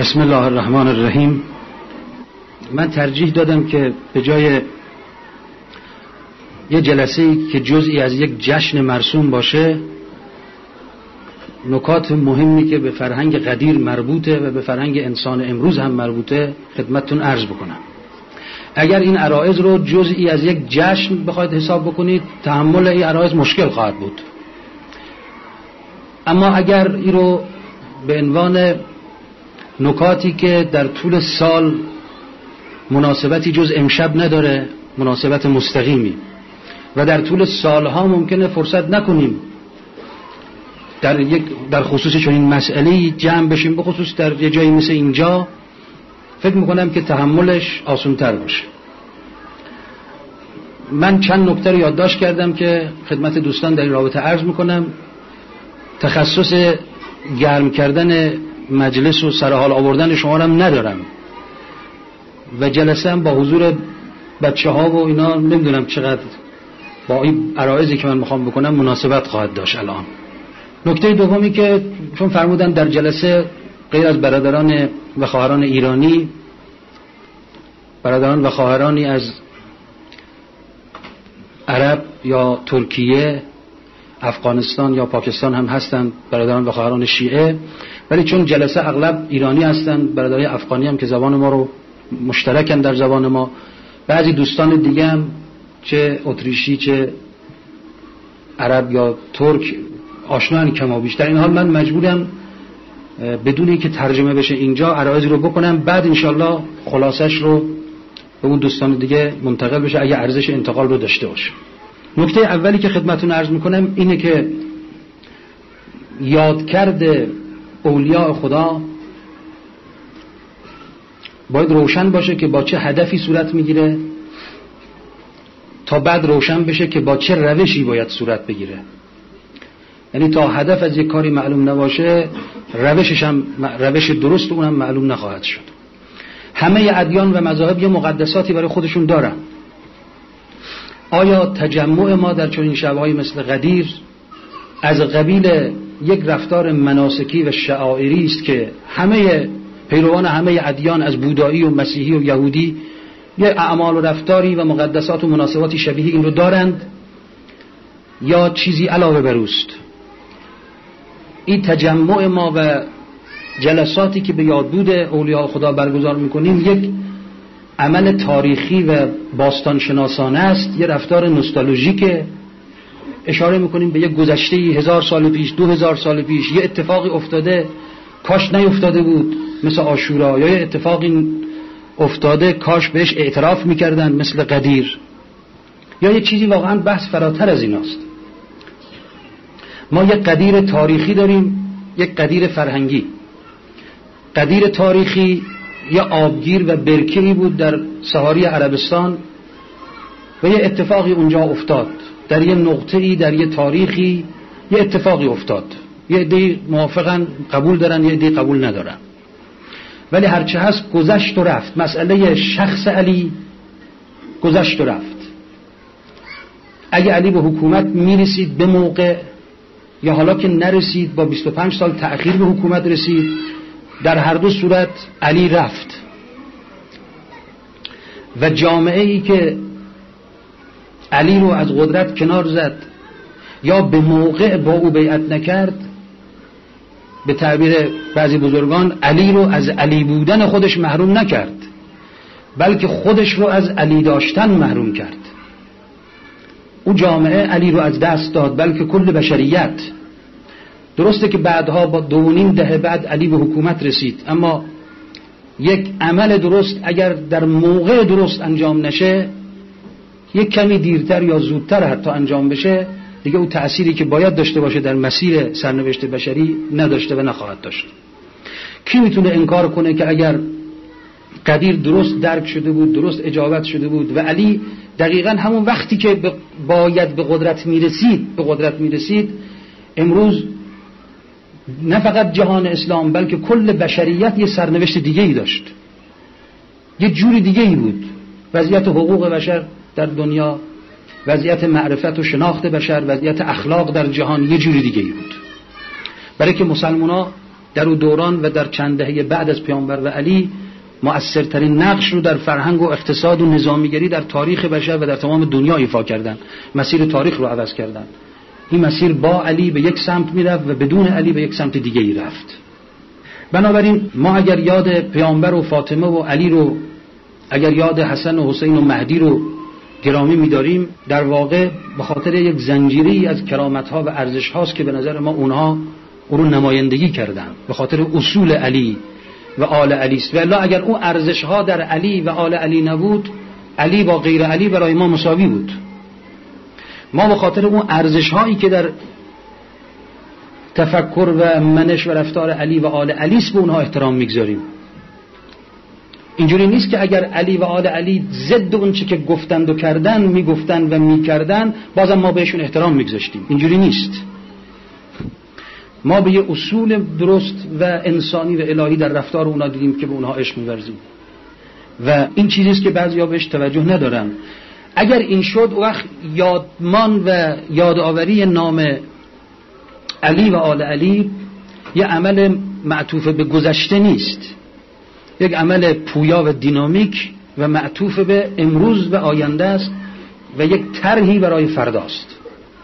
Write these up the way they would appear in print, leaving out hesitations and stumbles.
بسم الله الرحمن الرحیم. من ترجیح دادم که به جای یه جلسه‌ای که جزئی از یک جشن مرسوم باشه، نکات مهمی که به فرهنگ قدیر مربوطه و به فرهنگ انسان امروز هم مربوطه خدمتتون عرض بکنم. اگر این عرایض رو جزئی از یک جشن بخواید حساب بکنید، تحمل این عرایض مشکل خواهد بود. اما اگر این رو به عنوان نکاتی که در طول سال مناسبتی جز امشب نداره، مناسبت مستقیمی و در طول سالها ممکنه فرصت نکنیم در خصوص چنین مسئله‌ای جمع بشیم، به خصوص در یه جایی مثل اینجا، فکر میکنم که تحملش آسان‌تر باشه. من چند نکته رو یادداشت کردم که خدمت دوستان در این رابطه عرض میکنم. تخصص گرم کردن مجلس و سرحال آوردن شما رو هم ندارم و جلسه هم با حضور بچه ها و اینا نمیدونم چقدر با این عرایضی که من میخوام بکنم مناسبت خواهد داشت. الان نکته دومی که چون فرمودن در جلسه غیر از برادران و خواهران ایرانی، برادران و خواهرانی از عرب یا ترکیه، افغانستان یا پاکستان هم هستند، برادران و خواهران شیعه، ولی چون جلسه اغلب ایرانی هستند، برادرای افغانی هم که زبان ما رو مشترکن در زبان ما، بعضی دوستان دیگه هم چه اتریشی چه عرب یا ترک آشنان کما بیش. در این حال من مجبورم بدون اینکه ترجمه بشه اینجا عرایضی رو بکنم، بعد انشالله خلاصش رو به اون دوستان دیگه منتقل بشه اگه ارزش انتقال رو داشته باشه. نکته اولی که خدمتتون عرض میکنم اینه که یادکرد اولیاء خدا باید روشن باشه که با چه هدفی صورت میگیره تا بعد روشن بشه که با چه روشی باید صورت بگیره. یعنی تا هدف از یک کاری معلوم نباشه، روشش هم روش درست اونم معلوم نخواهد شد. همه ادیان و مذاهب یه مقدساتی برای خودشون دارن. آیا تجمع ما در چنین شب‌هایی مثل قدیر از قبیل یک رفتار مناسکی و شعائری است که همه پیروان همه ادیان از بودایی و مسیحی و یهودی یه اعمال و رفتاری و مقدسات و مناسباتی شبیه این رو دارند، یا چیزی علاوه بر اوست؟ این تجمع ما و جلساتی که به یادبود اولیاء خدا برگزار میکنیم یک عمل تاریخی و باستانشناسانه است، یه رفتار نوستالژیک، اشاره میکنیم به یک گذشته 1000 سال پیش، 2000 سال پیش یه اتفاقی افتاده کاش نیفتاده بود مثل عاشورا، یا یه اتفاقی افتاده کاش بهش اعتراف میکردن مثل قدیر، یا یه چیزی واقعا بحث فراتر از ایناست. ما یک قدیر تاریخی داریم، یک قدیر فرهنگی. قدیر تاریخی یه آبگیر و برکه‌ای بود در صحاری عربستان و یه اتفاقی اونجا افتاد، در یه نقطه‌ای در یه تاریخی یه اتفاقی افتاد. یه عده موافقن قبول دارن، یه عده قبول ندارن، ولی هرچه هست گذشت و رفت. مسئله شخص علی گذشت و رفت. اگه علی به حکومت میرسید به موقع یا حالا که نرسید با 25 سال تأخیر به حکومت رسید، در هر دو صورت علی رفت و جامعه ای که علی رو از قدرت کنار زد یا به موقع با او بیعت نکرد، به تعبیر بعضی بزرگان علی رو از علی بودن خودش محروم نکرد، بلکه خودش رو از علی داشتن محروم کرد. او جامعه علی رو از دست داد، بلکه کل بشریت. درسته که بعدها با 2.5 دهه بعد علی به حکومت رسید، اما یک عمل درست اگر در موقع درست انجام نشه، یک کمی دیرتر یا زودتر حتی انجام بشه، دیگه او تأثیری که باید داشته باشه در مسیر سرنوشت بشری نداشته و نخواهد داشت. کی میتونه انکار کنه که اگر قدیر درست درک شده بود، درست اجابت شده بود و علی دقیقاً همون وقتی که باید به قدرت میرسید، امروز نه فقط جهان اسلام بلکه کل بشریت یه سرنوشت دیگه ای داشت، یه جوری دیگه ای بود. وضعیت حقوق بشر در دنیا، وضعیت معرفت و شناخت بشر، وضعیت اخلاق در جهان یه جوری دیگه ای بود. برای که مسلمان‌ها در اون دوران و در چند دهه بعد از پیامبر و علی مؤثرترین نقش رو در فرهنگ و اقتصاد و نظامیگری در تاریخ بشر و در تمام دنیا ایفا کردن. مسیر تاریخ رو عوض کردن. این مسیر با علی به یک سمت میرفت و بدون علی به یک سمت دیگه ای رفت. بنابراین ما اگر یاد پیامبر و فاطمه و علی رو، اگر یاد حسن و حسین و مهدی رو گرامی می‌داریم، در واقع به خاطر یک زنجیری از کرامت‌ها و ارزش‌هاست که به نظر ما اونها او رو نمایندگی کردن، به خاطر اصول علی و آل علی است. والا اگر اون ارزش‌ها در علی و آل علی نبود، علی با غیر علی برای ما مساوی بود. ما به خاطر اون ارزش‌هایی که در تفکر و منش و رفتار علی و آل علی است به اونها احترام می‌گذاریم. اینجوری نیست که اگر علی و آل علی ضد اون چه که گفتند و کردن میگفتن و میکردن بازم ما بهشون احترام میگذاشتیم. اینجوری نیست. ما به یه اصول درست و انسانی و الهی در رفتار اونا دیدیم که به اونها عشق می‌ورزیم و این چیزی است که بعضیا بهش توجه ندارن. اگر این شد وقت یادمان و یادآوری نام علی و آل علی یه عمل معطوف به گذشته نیست، یک عمل پویا و دینامیک و معطوف به امروز و آینده است و یک طرحی برای فرداست.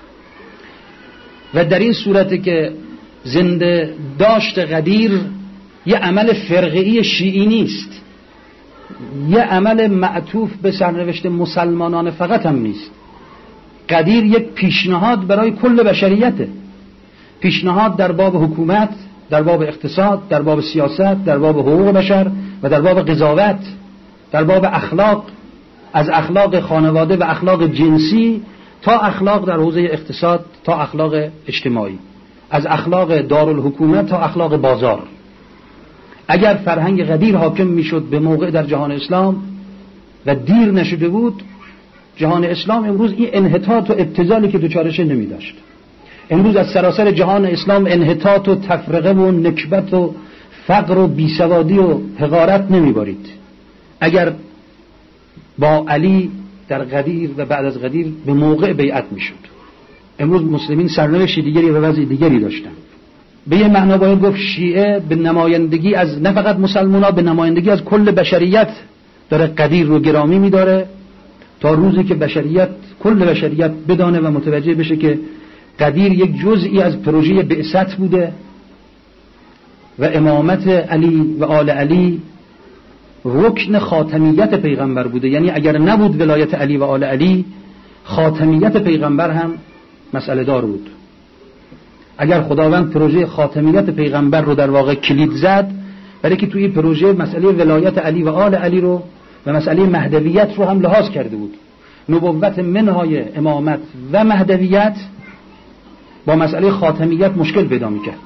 و در این صورت که زنده داشت قدیر یه عمل فرقه‌ای شیعی نیست، یه عمل معطوف به سرنوشت مسلمانان فقط هم نیست. قدیر یک پیشنهاد برای کل بشریته، پیشنهاد در باب حکومت، در باب اقتصاد، در باب سیاست، در باب حقوق بشر و در باب قضاوت، در باب اخلاق، از اخلاق خانواده و اخلاق جنسی تا اخلاق در حوزه اقتصاد تا اخلاق اجتماعی، از اخلاق دارالحکومت تا اخلاق بازار. اگر فرهنگ قدیر حاکم میشد به موقع در جهان اسلام و دیر نشده بود، جهان اسلام امروز این انحطاط و ابتذالی که دوچارش نمی داشت. امروز از سراسر جهان اسلام انحطاط و تفرقه و نکبت و فقر و بیسوادی و حقارت نمیبارید. اگر با علی در قدیر و بعد از قدیر به موقع بیعت میشد، امروز مسلمین سرنوشت دیگری و وضع دیگری داشتن. به یه معنا باید گفت شیعه به نمایندگی از نه فقط مسلمان‌ها، به نمایندگی از کل بشریت داره قدیر رو گرامی میداره تا روزی که بشریت، کل بشریت بدانه و متوجه بشه که قدیر یک جزئی از پروژه بعثت بوده و امامت علی و آل علی رکن خاتمیت پیغمبر بوده. یعنی اگر نبود ولایت علی و آل علی، خاتمیت پیغمبر هم مسئله دار بود. اگر خداوند پروژه خاتمیت پیغمبر رو در واقع کلید زد، برای که توی پروژه مسئله ولایت علی و آل علی رو و مسئله مهدویت رو هم لحاظ کرده بود. نبوت منهای امامت و مهدویت با مسئله خاتمیت مشکل پیدا می‌کرد،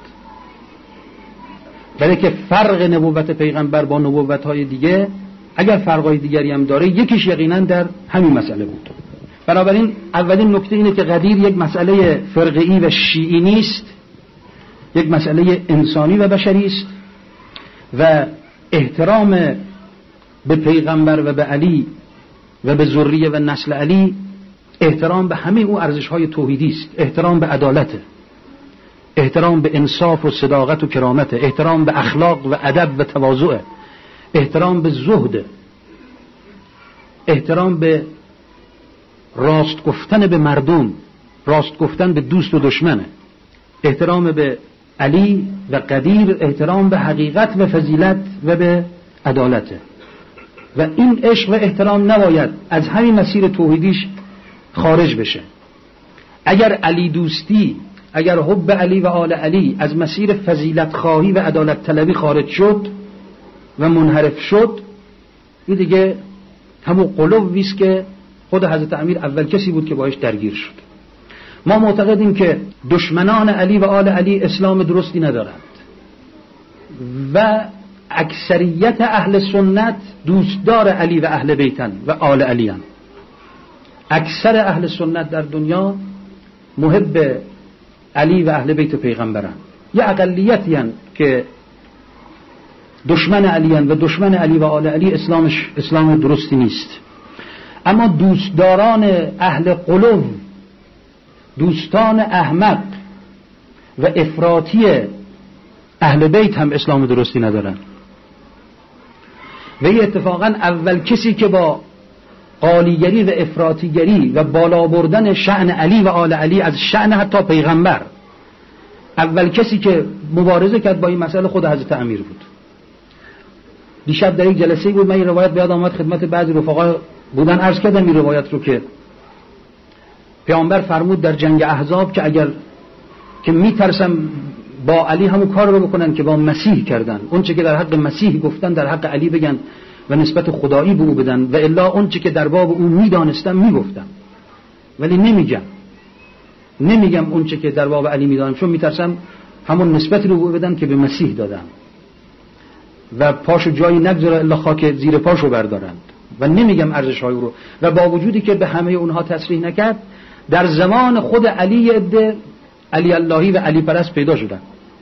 برای که فرق نبوت پیغمبر با نبوت‌های دیگه، اگر فرقای دیگری هم داره، یکیش یقینا در همین مسئله بود. بنابراین اولین نکته اینه که قدیر یک مسئله فرقه‌ای و شیعی نیست، یک مسئله انسانی و بشری است و احترام به پیغمبر و به علی و به ذریه و نسل علی احترام به همه او ارزش‌های توحیدی است. احترام به عدالت، احترام به انصاف و صداقت و کرامت، احترام به اخلاق و ادب و تواضع، احترام به زهد، احترام به راست گفتن به مردم، راست گفتن به دوست و دشمنه، احترام به علی و قدیر، احترام به حقیقت و فضیلت و به عدالته. و این عشق و احترام نباید از همین مسیر توحیدیش خارج بشه. اگر علی دوستی، اگر حب علی و آل علی از مسیر فضیلت خواهی و عدالت طلبی خارج شد و منحرف شد، این دیگه همون قلوبیست که خود حضرت امیر اول کسی بود که باش درگیر شد. ما معتقدیم که دشمنان علی و آل علی اسلام درستی ندارند و اکثریت اهل سنت دوستدار علی و اهل بیتن و آل علی هستند. اکثر اهل سنت در دنیا محب علی و اهل بیت پیغمبرند. یه اقلیتی هستند که دشمن علی هستند و دشمن علی و آل علی اسلام درستی نیست. اما دوستداران اهل قلوب، دوستان احمق و افراطی اهل بیت هم اسلام درستی ندارن. و این اتفاقا اول کسی که با قالیگری و افراطیگری و بالا بردن شأن علی و آل علی از شأن حتی پیغمبر، اول کسی که مبارزه کرد با این مسئله خود حضرت امیر بود. دیشب در یک جلسه بود، من این روایت بیاد آمد خدمت بعضی رفقا بودن، عرض کردم این روایت رو که پیامبر فرمود در جنگ احزاب که اگر که میترسم با علی همون کار رو بکنن که با مسیح کردن، اون چه که در حق مسیح گفتن در حق علی بگن و نسبت خدایی به او بدن، و الا اون چه که در باب او میدانستم میگفتم ولی نمیگم اون چه که در باب علی میدانم، چون میترسم همون نسبت رو بدن که به مسیح دادم و پاشو جایی نگذاره الا خاک زیر پاشو بردارند و نمیگم ارزش های رو. و با وجودی که به همه اونها تصریح نکرد، در زمان خود علی عده علی اللهی و علی پرست پیدا شدن.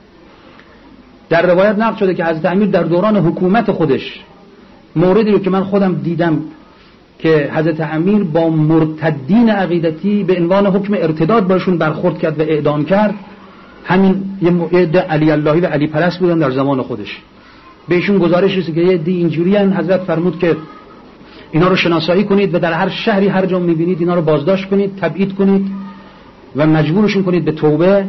در روایت نقل شده که حضرت امیر در دوران حکومت خودش، موردی رو که من خودم دیدم که حضرت امیر با مرتدین عقیدتی به عنوان حکم ارتداد باشون برخورد کرد و اعدام کرد، همین یه عده علی اللهی و علی پرست بودن در زمان خودش. بهشون گزارش رسید که یه عده اینجوری ان، حضرت فرمود که اینا رو شناسایی کنید و در هر شهری هر جا می‌بینید اینا رو بازداشت کنید، تبعید کنید و مجبورشون کنید به توبه.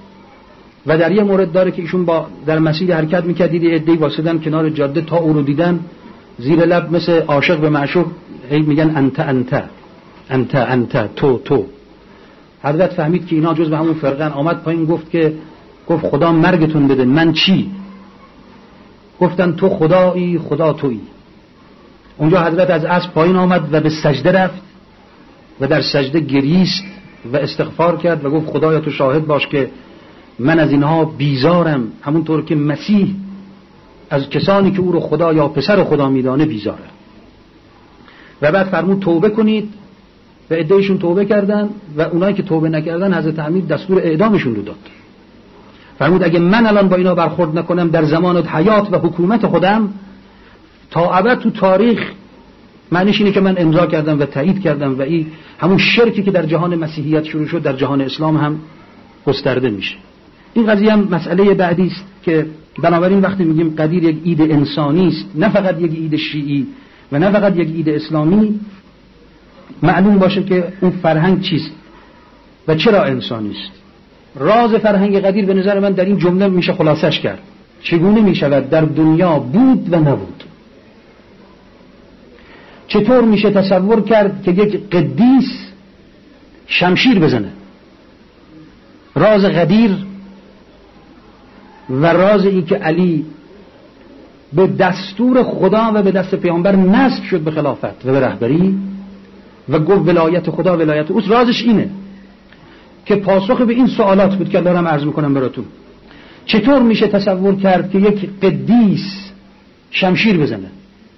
و در یه مورد داره که ایشون با در مسیر حرکت می‌کرد، دید عده‌ای واسطن کنار جاده، تا او رو دیدن زیر لب مثل عاشق به معشوق هی میگن انت انت انت انت تو. حضرت فهمید که اینا جز به همون فرقن، آمد پایین گفت خدا مرگتون بده، من چی؟ گفتن تو خدایی خدا تویی. اونجا حضرت از اسب پایین آمد و به سجده رفت و در سجده گریست و استغفار کرد و گفت خدایا تو شاهد باش که من از اینها بیزارم، همونطور که مسیح از کسانی که او رو خدا یا پسر خدا میدانه بیزاره. و بعد فرمود توبه کنید و عده‌ایشون توبه کردن و اونایی که توبه نکردن حضرت امیر دستور اعدامشون رو داد. فرمود اگه من الان با اینا برخورد نکنم در زمان حیات و حکومت خودم، تا ابد تو تاریخ معنیش اینه که من امضا کردم و تایید کردم و این همون شرکی که در جهان مسیحیت شروع شد در جهان اسلام هم گسترده میشه. این قضیه هم مسئله بعدی است که بنابراین وقتی میگیم قدیر یک ایده انسانی است، نه فقط یک ایده شیعی و نه فقط یک ایده اسلامی، معلوم باشه که اون فرهنگ چیست و چرا انسانی است. راز فرهنگ قدیر به نظر من در این جمله میشه خلاصش کرد: چگونه میشود در دنیا بود و نبود. چطور میشه تصور کرد که یک قدیس شمشیر بزنه؟ راز قدیر و راز این که علی به دستور خدا و به دست پیامبر نصب شد به خلافت و به رهبری و گفت ولایت خدا ولایت اوست، رازش اینه که پاسخ به این سوالات بود که دارم عرض میکنم براتون. چطور میشه تصور کرد که یک قدیس شمشیر بزنه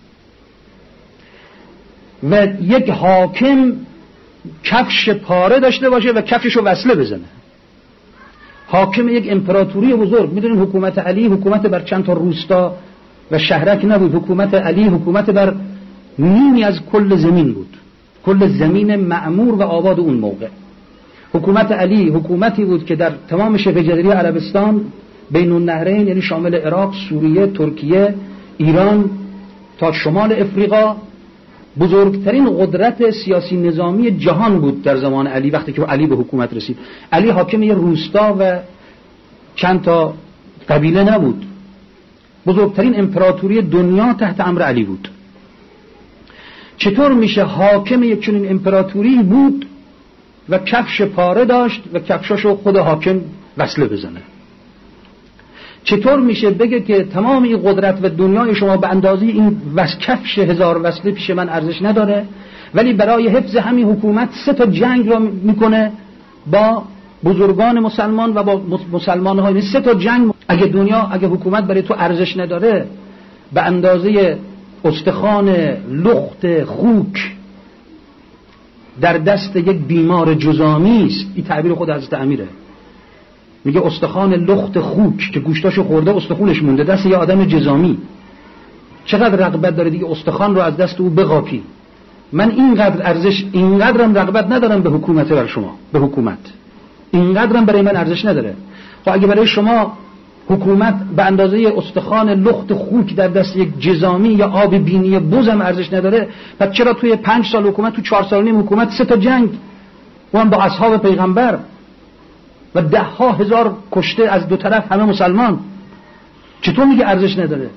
و یک حاکم کفش پاره داشته باشه و کفششو وصله بزنه؟ حاکم یک امپراتوری بزرگ. میدونین حکومت علی حکومت بر چند تا روستا و شهرک نبود، حکومت علی حکومت بر نیمی از کل زمین بود، کل زمین معمور و آباد اون موقع. حکومت علی حکومتی بود که در تمام شبه جزیره عربستان بین النهرین، یعنی شامل عراق، سوریه، ترکیه، ایران تا شمال افریقا، بزرگترین قدرت سیاسی نظامی جهان بود در زمان علی. وقتی که علی به حکومت رسید، علی حاکم یه روستا و چند تا قبیله نبود، بزرگترین امپراتوری دنیا تحت امر علی بود. چطور میشه حاکم یک چنین امپراتوری بود و کفش پاره داشت و کفشاشو خود حاکم وصله بزنه؟ چطور میشه بگه که تمام این قدرت و دنیای شما به اندازه این کفش 1000 وصله پیش من ارزش نداره، ولی برای حفظ همین حکومت 3 تا جنگ را میکنه با بزرگان مسلمان و با مسلمان ها. 3 تا جنگ. اگه حکومت برای تو ارزش نداره، به اندازه استخوان لخت خوک در دست یک بیمار جزامی است. این تعبیر خود حضرت امیره، میگه استخوان لخت خوک که گوشتاشو خورده استخونش مونده دست یه آدم جزامی. چقدر رغبت داره دیگه استخوان رو از دست او بقاپی. من اینقدرم رغبت ندارم به حکومت بر شما، به حکومت اینقدرم برای من ارزش نداره. خب اگه برای شما حکومت به اندازه استخوان لخت خوک در دست یک جزامی یا آب بینی بز هم ارزش نداره، پس چرا توی 5 سال حکومت، تو 4 سال و نیم حکومت 3 تا جنگ و هم با اصحاب پیغمبر و 10,000 کشته از دو طرف همه مسلمان، چطور میگه ارزش نداره؟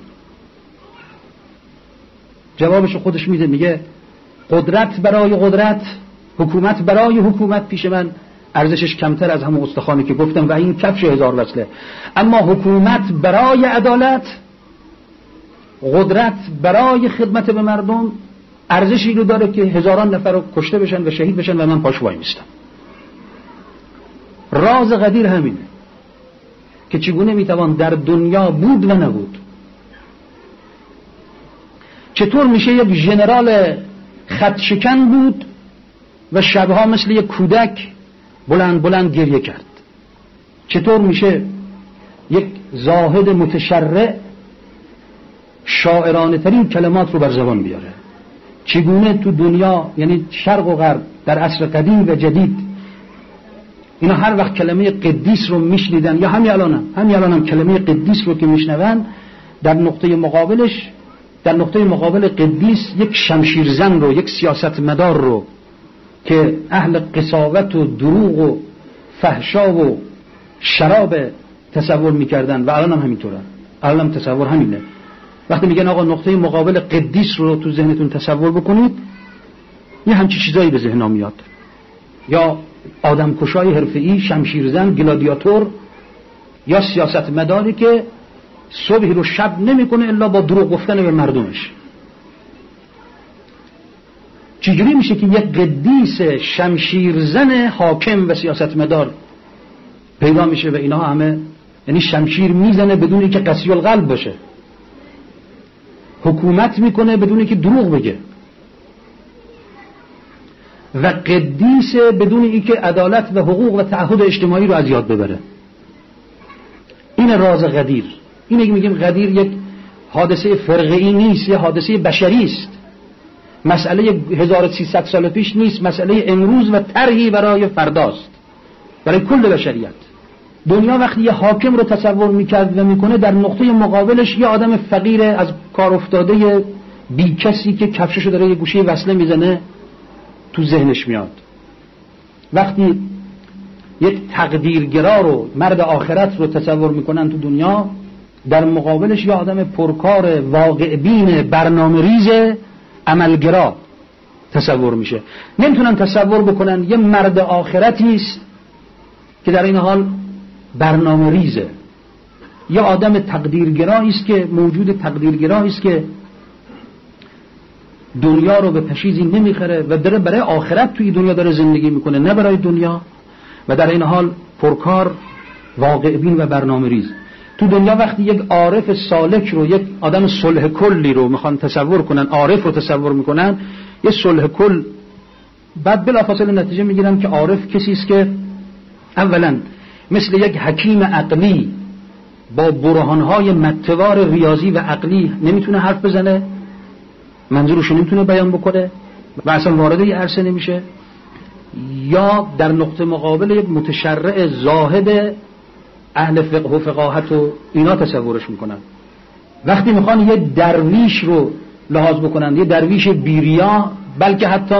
جوابش خودش میده، میگه قدرت برای قدرت، حکومت برای حکومت پیش من ارزشش کمتر از همون استخوانی که گفتم و این کفش 1000 وصله. اما حکومت برای عدالت، قدرت برای خدمت به مردم ارزشی رو داره که هزاران نفر رو کشته بشن و شهید بشن و من پاش وای میستم. راز قدیر همینه که چگونه میتوان در دنیا بود و نبود. چطور میشه یک ژنرال خط شکن بود و شبها مثل یک کودک بلند بلند گریه کرد؟ چطور میشه یک زاهد متشرع شاعرانه ترین کلمات رو بر زبان بیاره؟ چگونه تو دنیا، یعنی شرق و غرب، در عصر قدیم و جدید، اینا هر وقت کلمه قدیس رو میشنیدن، یا همین الانم کلمه قدیس رو که میشنون، در نقطه مقابل قدیس یک شمشیرزن رو، یک سیاستمدار رو که اهل قساوت و دروغ و فحشا و شراب تصور میکردن و الان هم همینطورن. الان هم تصور همینه. وقتی میگن آقا نقطه مقابل قدیس رو تو ذهنتون تصور بکنید، یه همچی چیزایی به ذهن میاد، یا آدمکشای حرفه‌ای، شمشیرزن، گلادیاتور، یا سیاستمداری که صبح رو شب نمیکنه الا با دروغ گفتن به مردمش. چجوری میشه که یک قدیس شمشیرزن حاکم و سیاستمدار پیدا میشه و اینا همه، یعنی شمشیر میزنه بدون اینکه قسی القلب باشه، حکومت میکنه بدون اینکه دروغ بگه، و قدیس بدون اینکه عدالت و حقوق و تعهد اجتماعی رو از یاد ببره. این راز قدیر. اینه که میگیم قدیر یک حادثه فرقه‌ای نیست، یه حادثه بشری است. مسئله 1300 سال پیش نیست، مسئله امروز و طرحی برای فرداست، برای کل بشریت. دنیا وقتی یه حاکم رو تصور میکرد و میکنه، در نقطه مقابلش یه آدم فقیر از کار افتاده بی کسی که کفششو داره یه گوشه وصله میزنه تو ذهنش میاد. وقتی یک تقدیرگرا رو، مرد آخرت رو تصور میکنن تو دنیا، در مقابلش یه آدم پرکار واقع بین برنامه ریز عملگرا تصور میشه. نمیتونن تصور بکنن یه مرد آخرتی است که در این حال برنامه ریزه، یا آدم تقدیرگرایی است که موجود تقدیرگرایی است که دنیا رو به پشیزی نمیخره و داره برای آخرت توی دنیا داره زندگی میکنه، نه برای دنیا، و در این حال پرکار، واقع بین و برنامه ریز. تو دنیا وقتی یک عارف سالک رو، یک آدم صلح کلی رو میخوان تصور کنن، عارف رو تصور میکنن، یه صلح کل، بعد بلافاصله نتیجه میگیرن که عارف کسی است که اولا مثل یک حکیم عقلی با برهانهای متوار ریاضی و عقلی نمیتونه حرف بزنه، منظورش نمیتونه بیان بکنه و اصلا وارد یه عرصه نمیشه، یا در نقطه مقابل یک متشرع زاهد اهل فقه و فقاهت و اینا تصورش میکنن. وقتی میخوان یه درویش رو لحاظ بکنن، یه درویش بیریا، بلکه حتی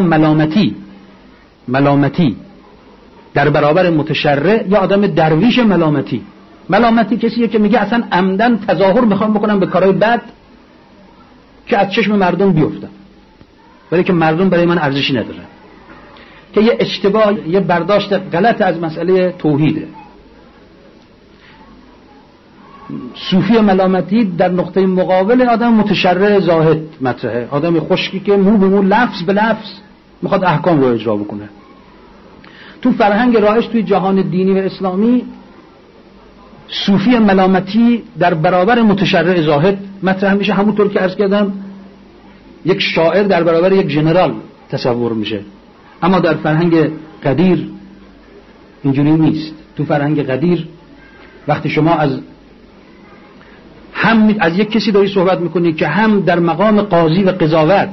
ملامتی در برابر متشرع، یا آدم درویش ملامتی کسیه که میگه اصلا عمدن تظاهر میخوام بکنم به کارهای بد که از چشم مردم بیفتن، ولی که مردم برای من ارزشی ندارن، که یه اشتباه، یه برداشت غلط از مسئله توحیده. صوفی ملامتی در نقطه مقابل آدم متشرع زاهد مطرحه، آدم خشکی که مو به مو، لفظ به لفظ میخواد احکام رو اجرا بکنه. تو فرهنگ رایج توی جهان دینی و اسلامی، صوفی ملامتی در برابر متشرع زاهد مطرح میشه، همونطور که عرض کردم یک شاعر در برابر یک ژنرال تصور میشه. اما در فرهنگ قدیر اینجوری نیست. تو فرهنگ قدیر وقتی شما از یک کسی داری صحبت میکنی که هم در مقام قاضی و قضاوت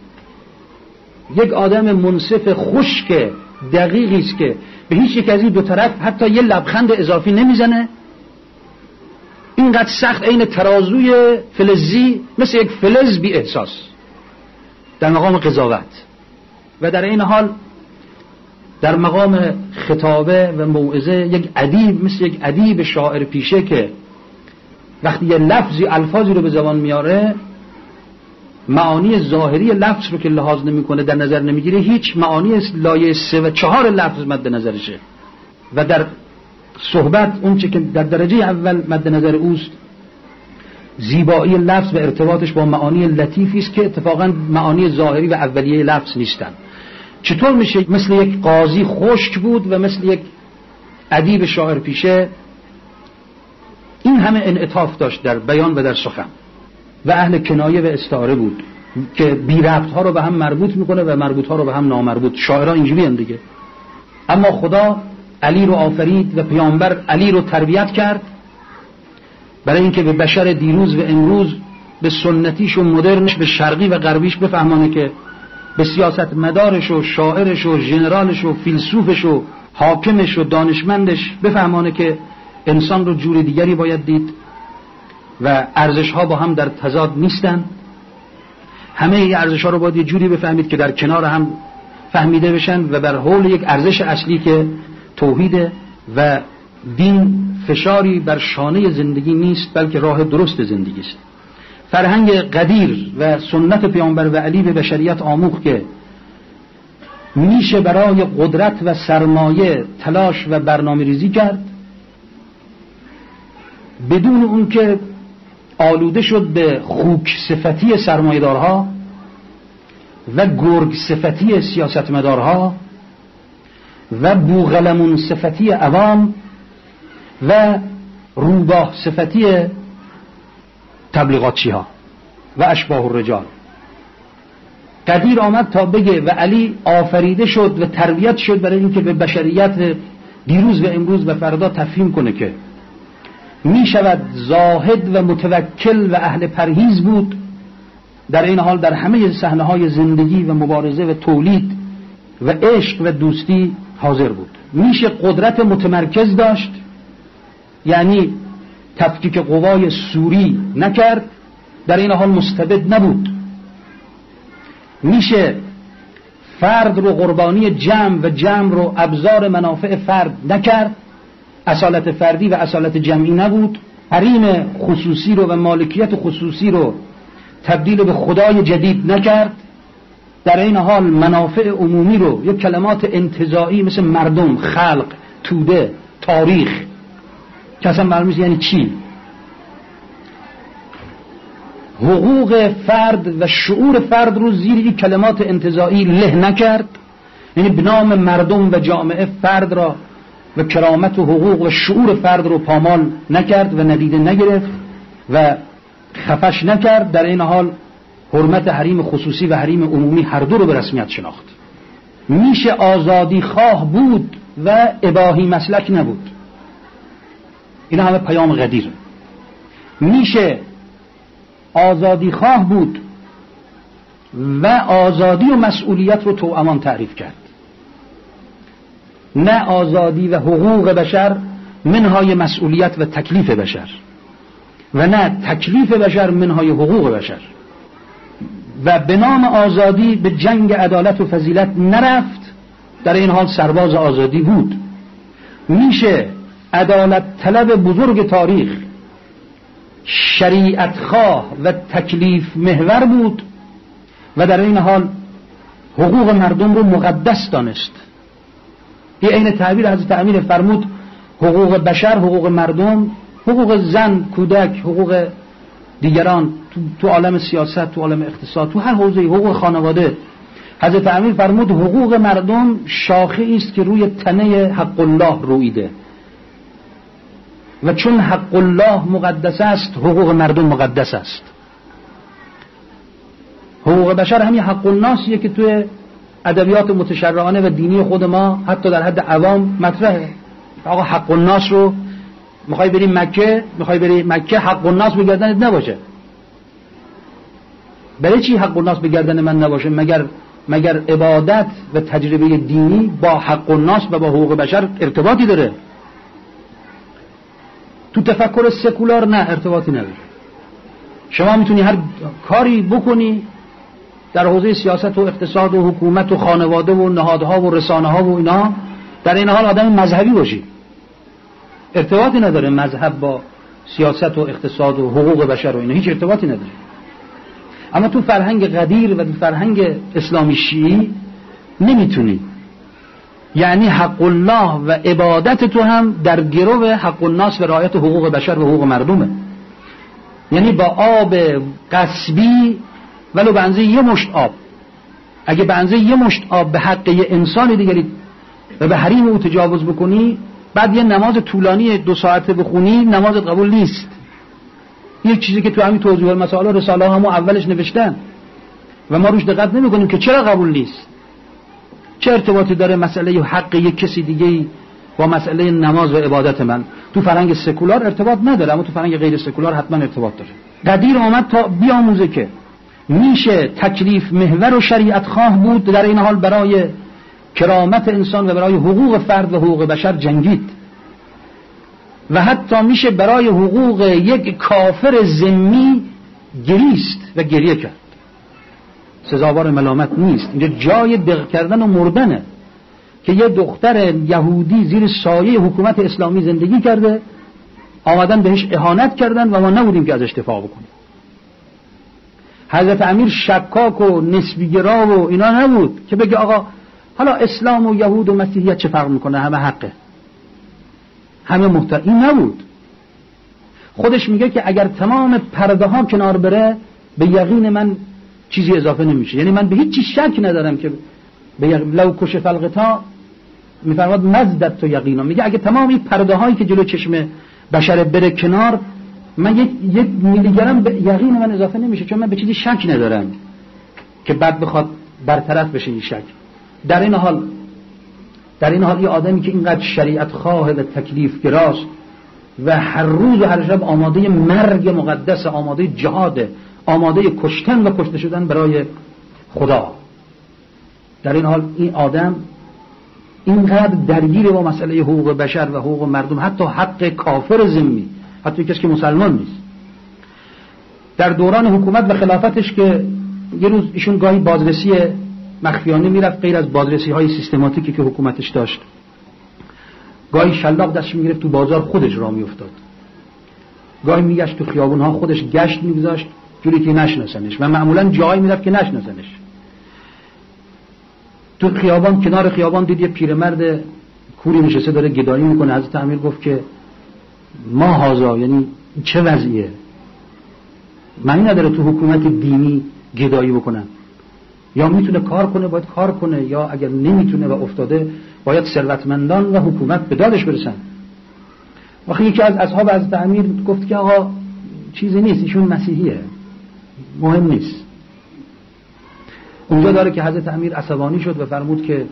یک آدم منصف خشک دقیقی است که به هیچ یک از این دو طرف حتی یه لبخند اضافی نمیزنه، اینقدر سخت، عین ترازوی فلزی، مثل یک فلز بی احساس در مقام قضاوت، و در این حال در مقام خطابه و موعظه یک ادیب، مثل یک ادیب شاعر پیشه که وقتی یه لفظی الفاظی رو به زبان میاره، معانی ظاهری لفظ رو که لحاظ نمیکنه، در نظر نمیگیره، هیچ معانی لایه 3 و 4 لفظ مد نظرشه، و در صحبت اون چه که در درجه اول مد نظر اوست زیبایی لفظ و ارتباطش با معانی لطیفی است که اتفاقا معانی ظاهری و اولیه لفظ نیستن. چطور میشه مثل یک قاضی خشک بود و مثل یک ادیب شاعر پیشه این همه انعطاف داشت در بیان و در سخن، و اهل کنایه و استعاره بود که بی ربط ها رو به هم مربوط میکنه و مربوط ها رو به هم نامربوط. شاعران اینجوری هم دیگه. اما خدا علی رو آفرید و پیامبر علی رو تربیت کرد برای اینکه به بشر دیروز و امروز، به سنتیش و مدرنش، به شرقی و غربیش بفهمانه که به سیاست مدارش و شاعرش و ژنرالش و فیلسوفش و حاکمش و دانشمندش بفهمانه که انسان رو جور دیگری باید دید و ارزش ها با هم در تضاد نیستن. همه این ارزش ها رو باید یه جوری بفهمید که در کنار هم فهمیده بشن و بر حول یک ارزش اصلی که توحید و دین فشاری بر شانه زندگی نیست، بلکه راه درست زندگی است. فرهنگ قدیر و سنت پیامبر و علی به بشریت آموخت که میشه برای قدرت و سرمایه تلاش و برنامه ریزی کرد بدون اون که آلوده شد به خوک صفتی سرمایه‌دارها و گرگ صفتی سیاستمدارها و بوغلمون صفتی عوام و روباه صفتی تبلیغاتچی ها و اشباح الرجال. قدیر آمد تا بگه و علی آفریده شد و تربیت شد برای اینکه به بشریت دیروز و امروز و فردا تفهیم کنه که می شود زاهد و متوکل و اهل پرهیز بود، در این حال در همه صحنه های زندگی و مبارزه و تولید و عشق و دوستی حاضر بود. میشه قدرت متمرکز داشت، یعنی تفکیک قوای سوری نکرد، در این حال مستبد نبود. میشه فرد رو قربانی جمع و جمع رو ابزار منافع فرد نکرد، اصالت فردی و اصالت جمعی نبود. حریم خصوصی رو و مالکیت خصوصی رو تبدیل به خدای جدید نکرد، در این حال منافع عمومی رو یک کلمات انتزاعی مثل مردم، خلق، توده، تاریخ که اصلا معلوم نیست یعنی چی، حقوق فرد و شعور فرد رو زیر این کلمات انتزاعی له نکرد، یعنی به نام مردم و جامعه فرد را و کرامت و حقوق و شعور فرد رو پامال نکرد و ندیده نگرفت و خفش نکرد، در این حال حرمت حریم خصوصی و حریم عمومی هر دو رو به رسمیت شناخت. میشه آزادی خواه بود و اباحی مسلک نبود. اینا همه پیام قدیر. میشه آزادی خواه بود و آزادی و مسئولیت رو توامان تعریف کرد، نه آزادی و حقوق بشر منهای مسئولیت و تکلیف بشر، و نه تکلیف بشر منهای حقوق بشر. و به نام آزادی به جنگ عدالت و فضیلت نرفت، در این حال سرباز آزادی بود. میشه عدالت طلب بزرگ تاریخ، شریعت خواه و تکلیف محور بود و در این حال حقوق مردم رو مقدس دانست. این عین تعبیر حضرت امیر فرمود حقوق بشر، حقوق مردم، حقوق زن، کودک، حقوق دیگران، تو عالم سیاست، تو عالم اقتصاد، تو هر حوزه، حقوق خانواده. حضرت امیر فرمود حقوق مردم شاخه است که روی تنه حق الله رویده و چون حق الله مقدس است حقوق مردم مقدس است. حقوق بشر همین حق الناسیه که توی ادبیات متشرعانه و دینی خود ما حتی در حد عوام مطرحه. آقا حق الناس رو میخوای بری مکه حق الناس به گردنت نباشه. برای چی حق الناس به گردن من نباشه؟ مگر عبادت و تجربه دینی با حق الناس و با حقوق بشر ارتباطی داره؟ تو تفکر سکولار نه، ارتباطی نداره. شما میتونی هر کاری بکنی در حوزه سیاست و اقتصاد و حکومت و خانواده و نهادها و رسانه ها و اینا، در این حال آدم مذهبی باشی، ارتباطی نداره مذهب با سیاست و اقتصاد و حقوق بشر و اینا، هیچ ارتباطی نداره. اما تو فرهنگ قدیر و تو فرهنگ اسلامی شیعی نمیتونی، یعنی حق الله و عبادت تو هم در گرو حق الناس و رعایت حقوق بشر و حقوق مردمه. یعنی با آب غصبی ولو به اندازه یه مشت آب، اگه به اندازه یه مشت آب به حق یه انسان دیگری و به حریم او تجاوز بکنی، بعد یه نماز طولانی 2 ساعته بخونی، نمازت قبول نیست. یک چیزی که تو همین توضیح المسائل رساله ها همو اولش نوشتن و ما روش دقت نمی‌کنیم که چرا قبول نیست. چه ارتباطی داره مسئله حق یک کسی دیگه با مسئله نماز و عبادت من؟ تو فرهنگ سکولار ارتباط نداره، اما تو فرهنگ غیر سکولار حتما ارتباط داره. قدیر آمد تا بیاموزه که میشه تکلیف محور و شریعت خواه بود، در این حال برای کرامت انسان و برای حقوق فرد و حقوق بشر جنگید، و حتی میشه برای حقوق یک کافر ذمی گریست و گریه کرد. سزاوار ملامت نیست. اینجا جای دق کردن و مردنه که یه دختر یهودی زیر سایه حکومت اسلامی زندگی کرده، آمدن بهش اهانت کردن و ما نبودیم که ازش دفاع بکنیم. حضرت امیر شکاک و نسبیگرا و اینا نبود که بگه آقا حالا اسلام و یهود و مسیحیت چه فرق میکنه، همه حقه، همه محترم. این نبود. خودش میگه که اگر تمام پرده ها کنار بره، به یقین من چیزی اضافه نمیشه. یعنی من به هیچ چیز شک ندارم که لو کشف الغطا، میفرماد مزدت تو یقینا، میگه اگه تمام این پرده هایی که جلو چشم بشر بره کنار، من یک میلی گرم به یقین من اضافه نمیشه، چون من به چیزی شک ندارم که بعد بخواد برطرف بشه این شک. در این حال یه آدمی که اینقدر شریعت خواه و تکلیف گراست و هر روز و هر شب آماده مرگ مقدس، آماده جهاد، آماده کشتن و کشته شدن برای خدا، در این حال این آدم اینقدر درگیر با مسئله حقوق بشر و حقوق مردم، حتی حق کافر ذمی، حتی کسی که مسلمان نیست. در دوران حکومت و خلافتش که یه روز ایشون گاهی بازرسی مخفیانه میرفت، غیر از بازرسی های سیستماتیکی که حکومتش داشت، گاهی شلاق دستش میگرفت تو بازار خودش راه میافتاد، گاهی میگشت تو خیابون ها خودش گشت میگذاشت جوری که نشناسنش، و معمولا جایی میرفت که نشناسنش. تو خیابان، کنار خیابان دید یه پیرمرد کوری نشسته داره گدایی میکنه. حضرت امیر گفت که ما هازا، یعنی چه وضعیه؟ معنی نداره تو حکومت دینی گدایی بکنن، یا میتونه کار کنه باید کار کنه، یا اگر نمیتونه و افتاده باید ثروتمندان و حکومت به دادش برسن. وقتی یکی از اصحاب حضرت امیر گفت که آقا چیزی نیست، ایشون مسیحیه، مهم نیست. اونجا داره که حضرت امیر عصبانی شد و فرمود که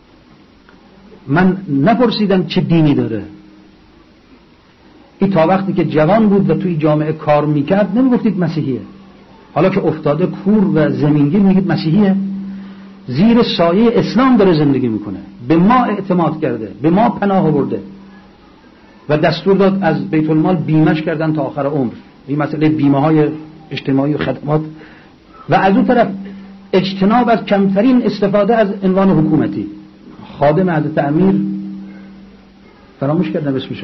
من نپرسیدم چه دینی داره. این تا وقتی که جوان بود و توی جامعه کار میکرد نمیگفتید مسیحیه، حالا که افتاده کور و زمینگیر میگید مسیحیه. زیر سایه اسلام داره زندگی میکنه، به ما اعتماد کرده، به ما پناه برده و دستور داد از بیت المال بیمش کردن تا آخر عمر. این مسئله بیمه های اجتماعی و خدمات، و از اون طرف اجتناب از کمترین استفاده از عنوان حکومتی. خادم حضرت امیر، فراموش کردم اسمشو،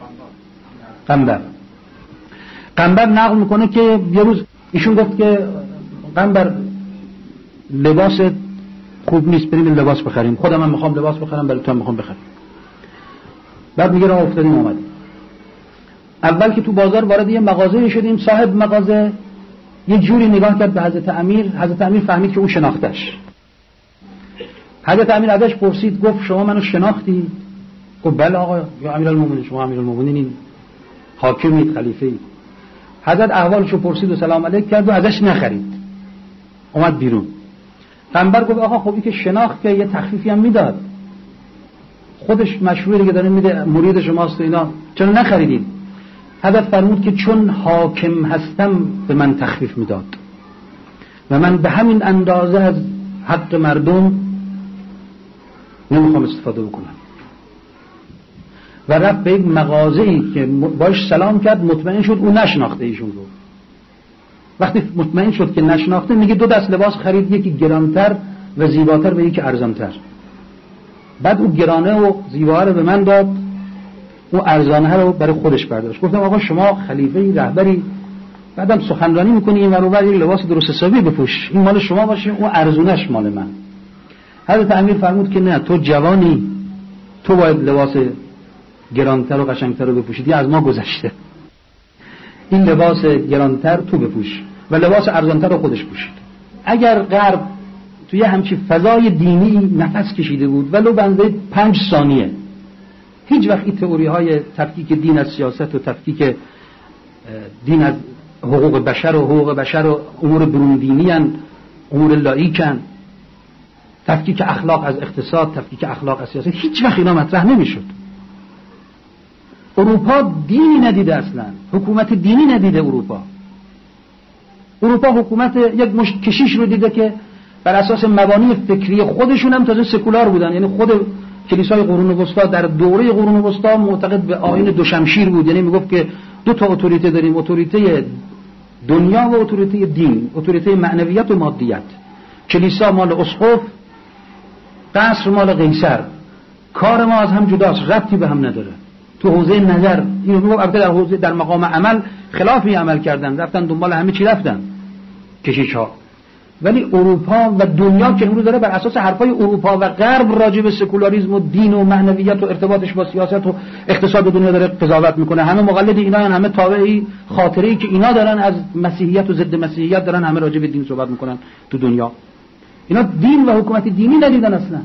قنبر نقل میکنه که یه روز ایشون گفت که قنبر لباس خوب نیست، بریم لباس بخریم، خودم هم میخوام لباس بخرم، برای تو هم میخوام بخرم. بعد میگه راه افتادیم اومدیم. اول که تو بازار وارد یه مغازه شدیم، صاحب مغازه یه جوری نگاه کرد به حضرت امیر. حضرت امیر فهمید که اون شناختش. حضرت امیر ازش پرسید، گفت شما منو شناختی؟ گفت بله آقا، یا امیرالمومنین، شما امیرالمومنین، حاکمید، خلیفه‌اید. حضرت احوالشو پرسید و سلام علیک کرد و ازش نخرید، اومد بیرون. قنبر گفت آقا خب این که شناخت که یه تخفیفی هم میداد، خودش مشهوره که داره میده، مرید شماست و اینا، چرا نخریدید؟ حضرت فرمود که چون حاکم هستم به من تخفیف میداد و من به همین اندازه از حق مردم نمیخوام استفاده بکنم. و رفت به یک مغازه‌ای که باش سلام کرد، مطمئن شد او نشناخته ایشون رو. وقتی مطمئن شد که نشناخته، میگه 2 دست لباس خرید، یکی گرانتر و زیباتر و یکی ارزانتر. بعد او گرانه و زیبا رو به من داد، او ارزانه رو برای خودش برداشت. گفتم آقا شما خلیفه‌ای، رهبری، بعدم سخنرانی میکنی این ور یک لباس درست حسابی بپوش، این مال شما باشه، اون ارزونش مال من. حضرت امیر فرمود که نه، تو جوانی، تو باید لباس گرانتر و قشنگتر رو بپوشید، یه از ما گذشته. این لباس گرانتر تو بپوش و لباس ارزانتر رو خودش پوشید. اگر غرب توی همچی فضای دینی نفس کشیده بود ولو بنده 5 ثانیه، هیچ وقت این تئوری های تفکیک دین از سیاست و تفکیک دین از حقوق بشر و حقوق بشر و امور برون دینی ان، امور لاییکن، تفکیک اخلاق از اقتصاد، تفکیک اخلاق از سیاست، هیچ وقت اینا مطرح نمیشد. اروپا دینی ندیده، اصلا حکومت دینی ندیده. اروپا حکومت یک مشت کشیش رو دیده که بر اساس مبانی فکری خودشون هم تازه سکولار بودن. یعنی خود کلیسای قرون وسطا در دوره قرون وسطا معتقد به آیین دوشمشیر بود، یعنی میگفت که 2 تا اتوریته داریم، اتوریته دنیا و اتوریته دین، اتوریته معنویت و مادیت. کلیسا مال اسقف، قصر مال قیصر، کار ما از هم جداست، ربطی به هم نداره. تو حوزه نظر اینو میگفت، البته در حوزه در مقام عمل خلاف می عمل کردن، رفتن دنبال همه چی رفتن کشیش‌ها. ولی اروپا و دنیا که امروز داره بر اساس حرفای اروپا و غرب راجع به سکولاریسم و دین و معنویت و ارتباطش با سیاست و اقتصاد دنیا داره قضاوت میکنه، همه مقلد اینا، همه تابعی خاطره‌ای که اینا دارن از مسیحیت و ضد مسیحیت دارن، همه راجع به دین صحبت میکنن تو دنیا. اینا دین و حکومت دینی ندیدن اصلا.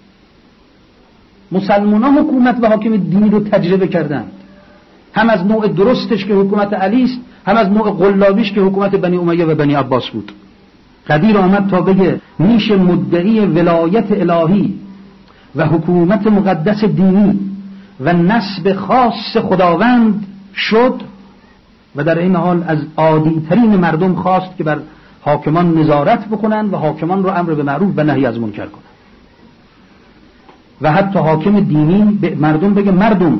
مسلمانان حکومت و حاکم دینی رو تجربه کردن، هم از نوع درستش که حکومت علی است، هم از نوع قلابیش که حکومت بنی امیه و بنی عباس بود. قدیر آمد تا بگه میشه مدعی ولایت الهی و حکومت مقدس دینی و نسب خاص خداوند شد و در این حال از عادی ترین مردم خواست که بر حاکمان نظارت بکنن و حاکمان رو امر به معروف و نهی از منکر کنن. و حتی حاکم دینی به مردم بگه مردم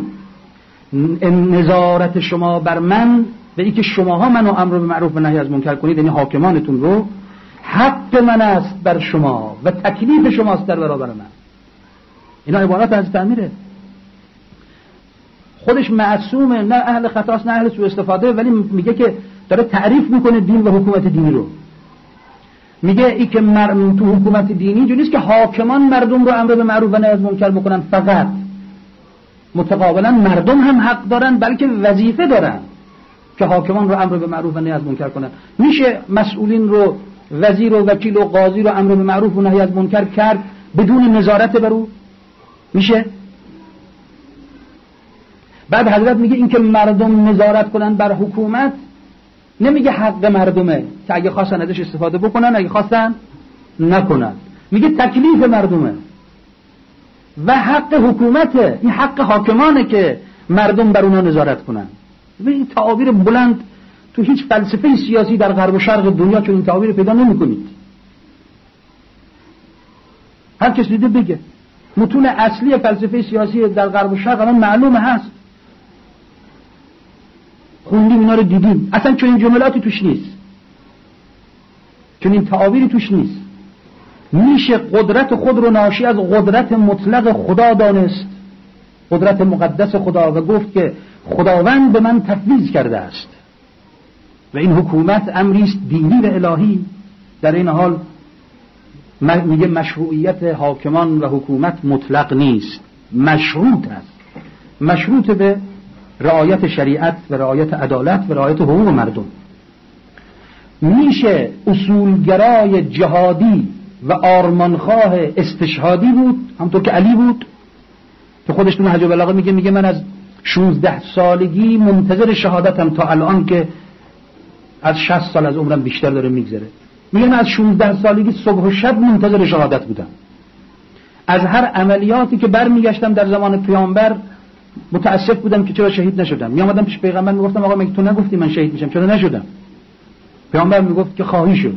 نظارت شما بر من و ای که شماها منو امر به معروف و نهی از منکر کنید، یعنی حاکمانتون رو، حق من است بر شما و تکلیف شماست در برابر من. اینا عبارات از امیره. خودش معصومه، نه اهل خطاست نه اهل سوء استفاده، ولی میگه که داره تعریف میکنه دین و حکومت دینی رو. میگه ای که تو حکومت دینی جوری است که حاکمان مردم رو امر به معروف و نهی از منکر بکنن، فقط متقابلا مردم هم حق دارن، بلکه وظیفه دارن که حاکمان رو امر به معروف و نهی از منکر کنن. میشه مسئولین رو، وزیر و وکیل و قاضی رو امر به معروف و نهی از منکر کرد بدون نظارت بر او؟ میشه؟ بعد حضرت میگه این که مردم نظارت کنن بر حکومت، نمیگه حق مردمه که اگه خواستن ازش استفاده بکنن، اگه خواستن نکنن. میگه تکلیف مردمه و حق حکومته، این حق حاکمانه که مردم بر اونا نظارت کنن. این تعابیر بلند تو هیچ فلسفه سیاسی در غرب و شرق دنیا چون این تعابیر پیدا نمی‌کنید. هر کس دیده بگه متون اصلی فلسفه سیاسی در غرب و شرق الان معلومه هست، خوندیم اینا رو دیدیم، اصلا چون این جملاتی توش نیست، چون این تعابیری توش نیست. میشه قدرت خود رو ناشی از قدرت مطلق خدا دانست، قدرت مقدس خدا، و گفت که خداوند به من تفویض کرده است و این حکومت امری است دینی و الهی. در این حال میگه مشروعیت حاکمان و حکومت مطلق نیست، مشروط است، مشروط به رعایت شریعت و رعایت عدالت و رعایت حقوق مردم. میشه اصولگرای جهادی و آرمانخواه استشهادی بود، همونطور که علی بود که خودش تو نهج البلاغه میگه من از 16 سالگی منتظر شهادتم تا الان که از 60 سال از عمرم بیشتر داره میگذره. میگه من از 16 سالگی صبح و شب منتظر شهادت بودم. از هر عملیاتی که برمیگشتم در زمان پیامبر متاسف بودم که چرا شهید نشدم. میامدم پیش پیغمبر میگفتم آقا مگه تو نگفتی من شهید میشم، چرا نشدم؟ پیامبر میگفت که خواهی شد.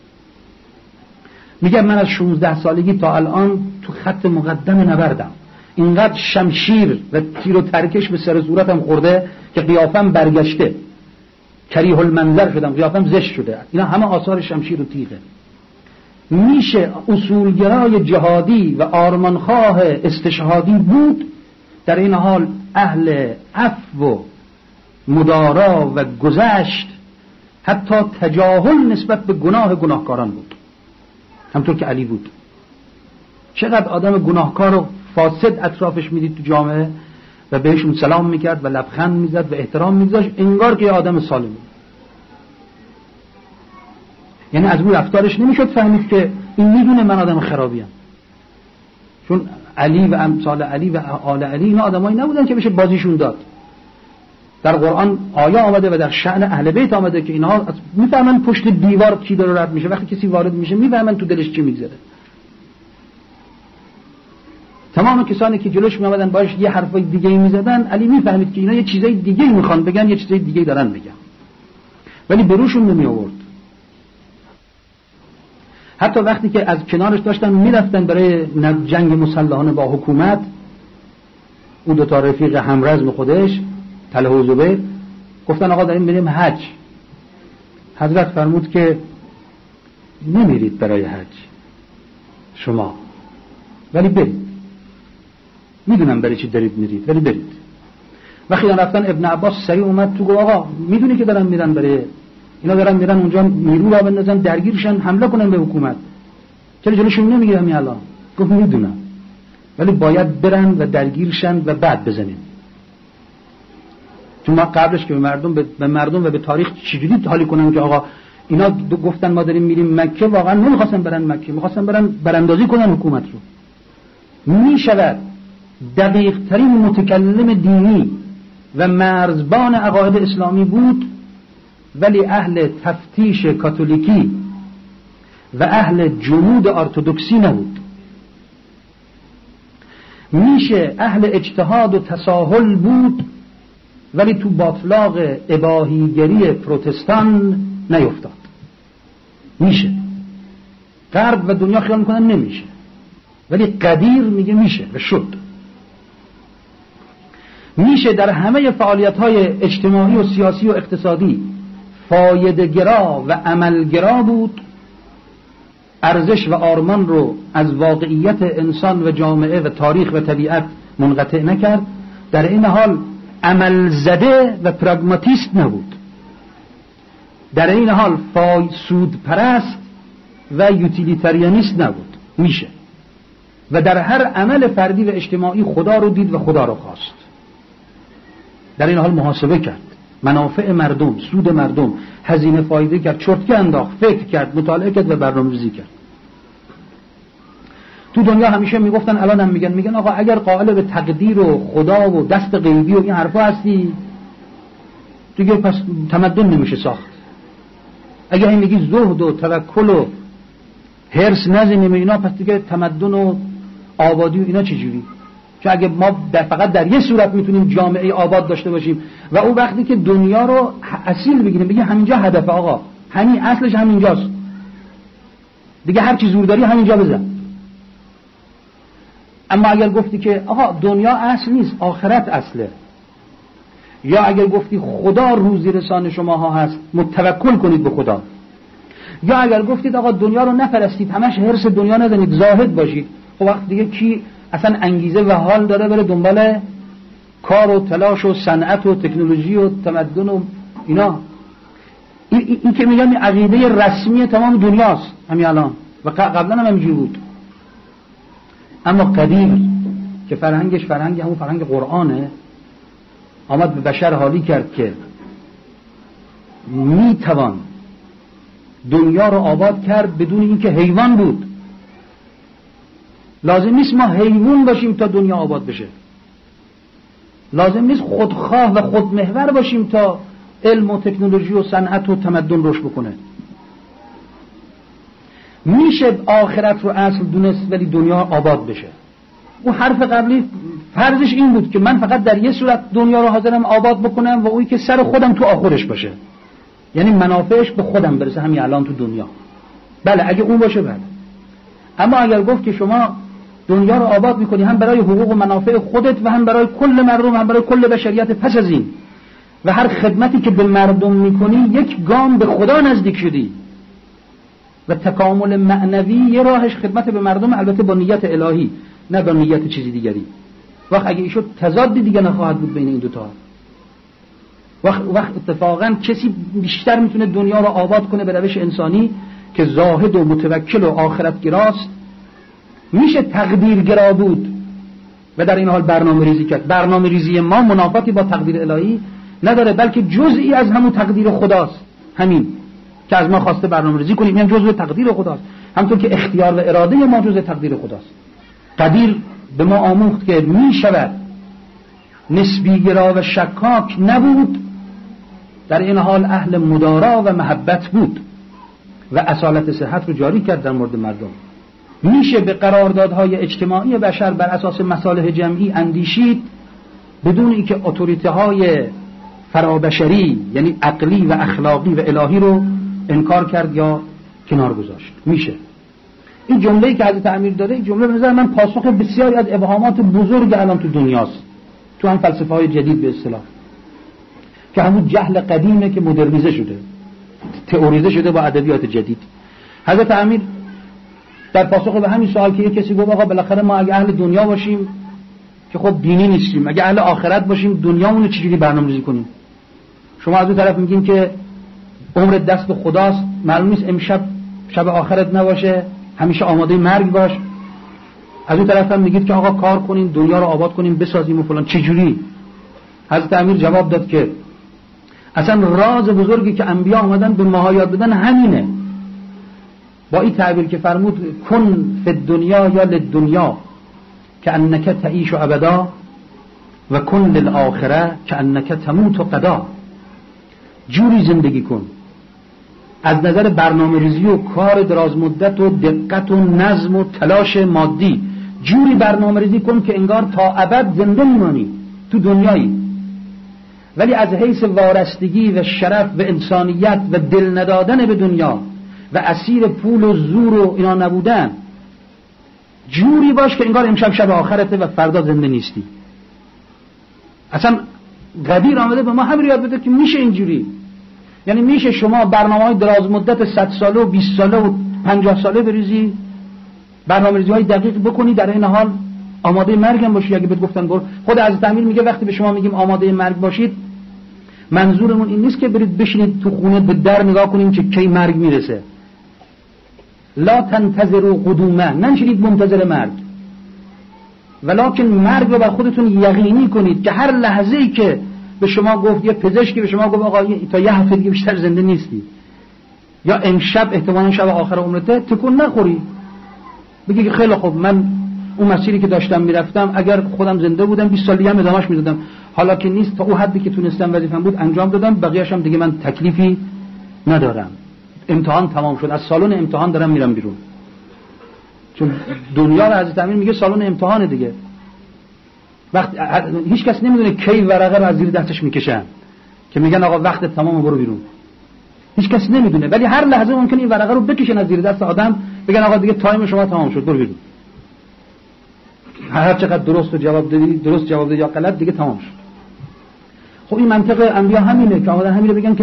میگه من از 16 سالگی تا الان تو خط مقدم نبردم. اینقدر شمشیر و تیر و ترکش به سر صورتم خورده که قیافم برگشته، کریه المنظر شدم، قیافم زشت شده. اینا همه آثار شمشیر و تیغه. میشه اصولگرای جهادی و آرمانخواه استشهادی بود، در این حال اهل عفو و مدارا و گذشت، حتی تجاهل نسبت به گناهکاران بود، همطور که علی بود. چقدر آدم گناهکار و فاسد اطرافش میدید تو جامعه و بهشون سلام میکرد و لبخند میزد و احترام میذاشت، انگار که آدم سالم بود. یعنی از روی رفتارش نمیشد فهمید که این میدونه من آدم خرابیم، چون علی و امثال علی و آل علی اینا آدمایی نبودن که بشه بازیشون داد. در قرآن آیه آمده و در شأن اهل بیت آمده که اینها میفهمن پشت دیوار کی داره رد میشه، وقتی کسی وارد میشه میفهمن تو دلش چی میگذره. تمام کسانی که جلوش میآمدن باش یه حرفای دیگه میزدن، علی میفهمید که اینا یه چیزای دیگه میخوان بگن، یه چیزای دیگه دارن بگن، ولی بروشون نمی آورد. حتی وقتی که از کنارش داشتن میرفتن برای جنگ مسلحانه با حکومت، اون دو تا رفیق همرزم خودش طلحه و زبیر گفتن آقا داریم بریم حج. حضرت فرمود که نمیرید برای حج شما، ولی برید، میدونم برای چی دارید میرید، ولی برید. وقتی رفتن ابن عباس سریع اومد تو گفت آقا میدونی که دارن میرن برای اینا، دارن میرن اونجا نیرو را بندازن درگیرشن حمله کنن به حکومت، چرا جلوشون نمیگیرن همین الان؟ گفت میدونم، ولی باید برن و درگیرشن و بعد بزنیم. تو ما قبلش که به مردم و به تاریخ چجوری حالی کنن که آقا اینا گفتن ما داریم میریم مکه، واقعا نمیخواستن برن مکه، میخواستن برن براندازی کنن حکومت رو. میشود دقیق ترین متکلم دینی و مرزبان عقاید اسلامی بود، ولی اهل تفتیش کاتولیکی و اهل جمود ارتدوکسی نبود. میشه اهل اجتهاد و تساهل بود، ولی تو باطلاق اباحیگری پروتستان نیفتاد. میشه. غرب و دنیا خیال میکنن نمیشه، ولی قدیر میگه میشه و شد. میشه در همه فعالیت‌های اجتماعی و سیاسی و اقتصادی فایده‌گرا و عملگرا بود، ارزش و آرمان رو از واقعیت انسان و جامعه و تاریخ و طبیعت منقطع نکرد، در این حال عمل زده و پراگماتیست نبود، در این حال سود پرست و یوتیلیتاریانیست نبود. میشه. و در هر عمل فردی و اجتماعی خدا رو دید و خدا رو خواست، در این حال محاسبه کرد، منافع مردم، سود مردم، هزینه فایده کرد، چرتکه انداخت، فکر کرد، مطالعه کرد و برنامه‌ریزی کرد. تو دنیا همیشه میگفتن، الان هم میگن آقا اگر قائل به تقدیر و خدا و دست غیبی و این حرفا هستی دیگه پس تمدن نمیشه ساخت. اگر این میگی زهد و توکل و حرص نزنیم اینا، پس دیگه تمدن و آبادی و اینا چجوری؟ چون اگه ما فقط در یه صورت میتونیم جامعه آباد داشته باشیم و اون وقتی که دنیا رو اصیل بگیریم، بگیم همینجا هدف، آقا همین اصلش همینجاست دیگه، هر چی زور داری همینجا بزن. اما اگر گفتی که آقا دنیا اصل نیست، آخرت اصله، یا اگر گفتی خدا روزی رسان شماها هست، متوکل کنید به خدا، یا اگر گفتید آقا دنیا رو نپرستید، همش حرص دنیا نزنید، زاهد باشید، خب وقت دیگه کی اصلا انگیزه و حال داره بره دنبال کار و تلاش و صنعت و تکنولوژی و تمدن و اینا؟ این که میگم عقیده رسمی تمام دنیاست همین الان و قبلا هم همینجوری بود. اما قدیر که فرهنگش فرهنگ همون فرهنگ قرآنه، آمد به بشر حالی کرد که میتوان دنیا رو آباد کرد بدون اینکه حیوان بود. لازم نیست ما حیوان باشیم تا دنیا آباد بشه، لازم نیست خودخواه و خودمحور باشیم تا علم و تکنولوژی و صنعت و تمدن رشد بکنه. میشه آخرت رو اصل دونست ولی دنیا آباد بشه. اون حرف قبلی فرضش این بود که من فقط در یه صورت دنیا رو حاضرم آباد بکنم و اوی که سر خودم تو آخرش باشه، یعنی منافعش به خودم برسه همین الان تو دنیا. بله اگه اون باشه بله. اما اگر گفت که شما دنیا رو آباد میکنی، هم برای حقوق و منافع خودت و هم برای کل مردم، هم برای کل بشریت پس از این. و هر خدمتی که به مردم میکنی یک گام به خدا نزدیک شدی. و تکامل معنوی یه راهش خدمت به مردم، البته با نیت الهی، نه با نیت چیزی دیگری. وقت اگه ایشو تضادی دیگه نخواهد بود بین این دوتا. وقت اتفاقا کسی بیشتر میتونه دنیا رو آباد کنه به روش انسانی که زاهد و متوکل و آخرتگراست. میشه تقدیرگرا بود و در این حال برنامه ریزی کرد. برنامه ریزی ما منافاتی با تقدیر الهی نداره، بلکه جزئی از همون تقدیر خداست. همین که از ما خواسته برنامه ریزی کنیم، این جزء تقدیر خداست. همونطور که اختیار و اراده ما جزء تقدیر خداست. قدیر به ما آموخت که میشود نسبی گرا و شکاک نبود، در این حال اهل مدارا و محبت بود و اصالت صحت رو جاری کرد در مورد مردم. میشه به قراردادهای اجتماعی بشر بر اساس مصالح جمعی اندیشید بدون اینکه اتوریته های فرابشری یعنی عقلی و اخلاقی و الهی رو انکار کرد یا کنار گذاشت. میشه. این جمله‌ای که حضرت امیر داره، این جمله به نظر من پاسخ بسیاری از ابهامات بزرگ الان تو دنیاست، تو هم فلسفه های جدید به اصطلاح، که همون جهل قدیمه که مدرنیزه شده، تئوریزه شده با ادبیات جدید. حضرت امیر در پاسخ به همین سوال که یک کسی گفت آقا بالاخره ما اگه اهل دنیا باشیم که خب دینی نیستیم، اگه اهل آخرت باشیم دنیامون رو چجوری برنامه‌ریزی کنیم؟ شما از اون طرف میگین که عمر دست خداست، معلوم نیست امشب شب آخرت نباشه، همیشه آماده مرگ باش. از اون طرف هم میگید که آقا کار کنین، دنیا رو آباد کنیم، بسازیم و فلان. چجوری؟ حضرت امیر جواب داد که اصلا راز بزرگی که انبیا آمدن به ما یاد بدن همینه. با این تعبیر که فرمود کن فی الدنیا یا للدنیا کأنک تعیش ابدا و کن للآخره کأنک تموت غدا. جوری زندگی کن از نظر برنامه ریزی و کار دراز مدت و دقت و نظم و تلاش مادی، جوری برنامه ریزی کن که انگار تا ابد زنده میمانی تو دنیایی، ولی از حیث وارستگی و شرف و انسانیت و دل ندادن به دنیا و اسیر پول و زور و اینا نبودن، جوری باش که انگار امشب شب آخرته و فردا زنده نیستی. اصلا قدیر آمده به ما همین یاد بده که میشه اینجوری. یعنی میشه شما برنامه‌های دراز مدت 100 ساله و 20 ساله و 50 ساله بریزی، برنامه‌ریزی‌های دقیق بکنی، در این حال آماده مرگ هم باشی. اگه بهت گفتن برو، خود حضرت امیر میگه وقتی به شما میگیم آماده مرگ باشید، منظورمون این نیست که برید بشینید تو خونه به در نگاه کنیم که کی مرگ میرسه. لا تنتظروا قدومه، نشینید منتظر مرگ، ولکن مرگ رو بر خودتون یقینی کنید که هر لحظه‌ای که به شما گفت، یه پزشکی به شما گفت آقا تا یه هفته دیگه بیشتر زنده نیستی، یا امشب احتمالاً شب آخر عمرته، تکون نخوری، بگی که خیلی خوب من اون مسیری که داشتم میرفتم اگر خودم زنده بودم 20 سال دیگه هم ادامهش میدادم، حالا که نیست تا اون حدی که تونستم وظیفه‌ام بود انجام دادم، بقیه‌اش هم دیگه من تکلیفی ندارم. امتحان تمام شد، از سالن امتحان دارم میرم بیرون. چون دنیا رو حضرت امیر میگه سالن امتحانه دیگه. وقت هیچ کس نمیدونه کی ورقه رو از زیر دستش میکشن که میگن آقا وقت تمام برو بیرون. هیچ کس نمیدونه، ولی هر لحظه ممکنه این ورقه رو بکشن از زیر دست آدم، بگن آقا دیگه تایم شما تمام شد برو بیرون. هر چقدر درست جواب دادی یا غلط دیگه تمام شد. خب این منطق انبیا همینه که آمدن همین رو بگن که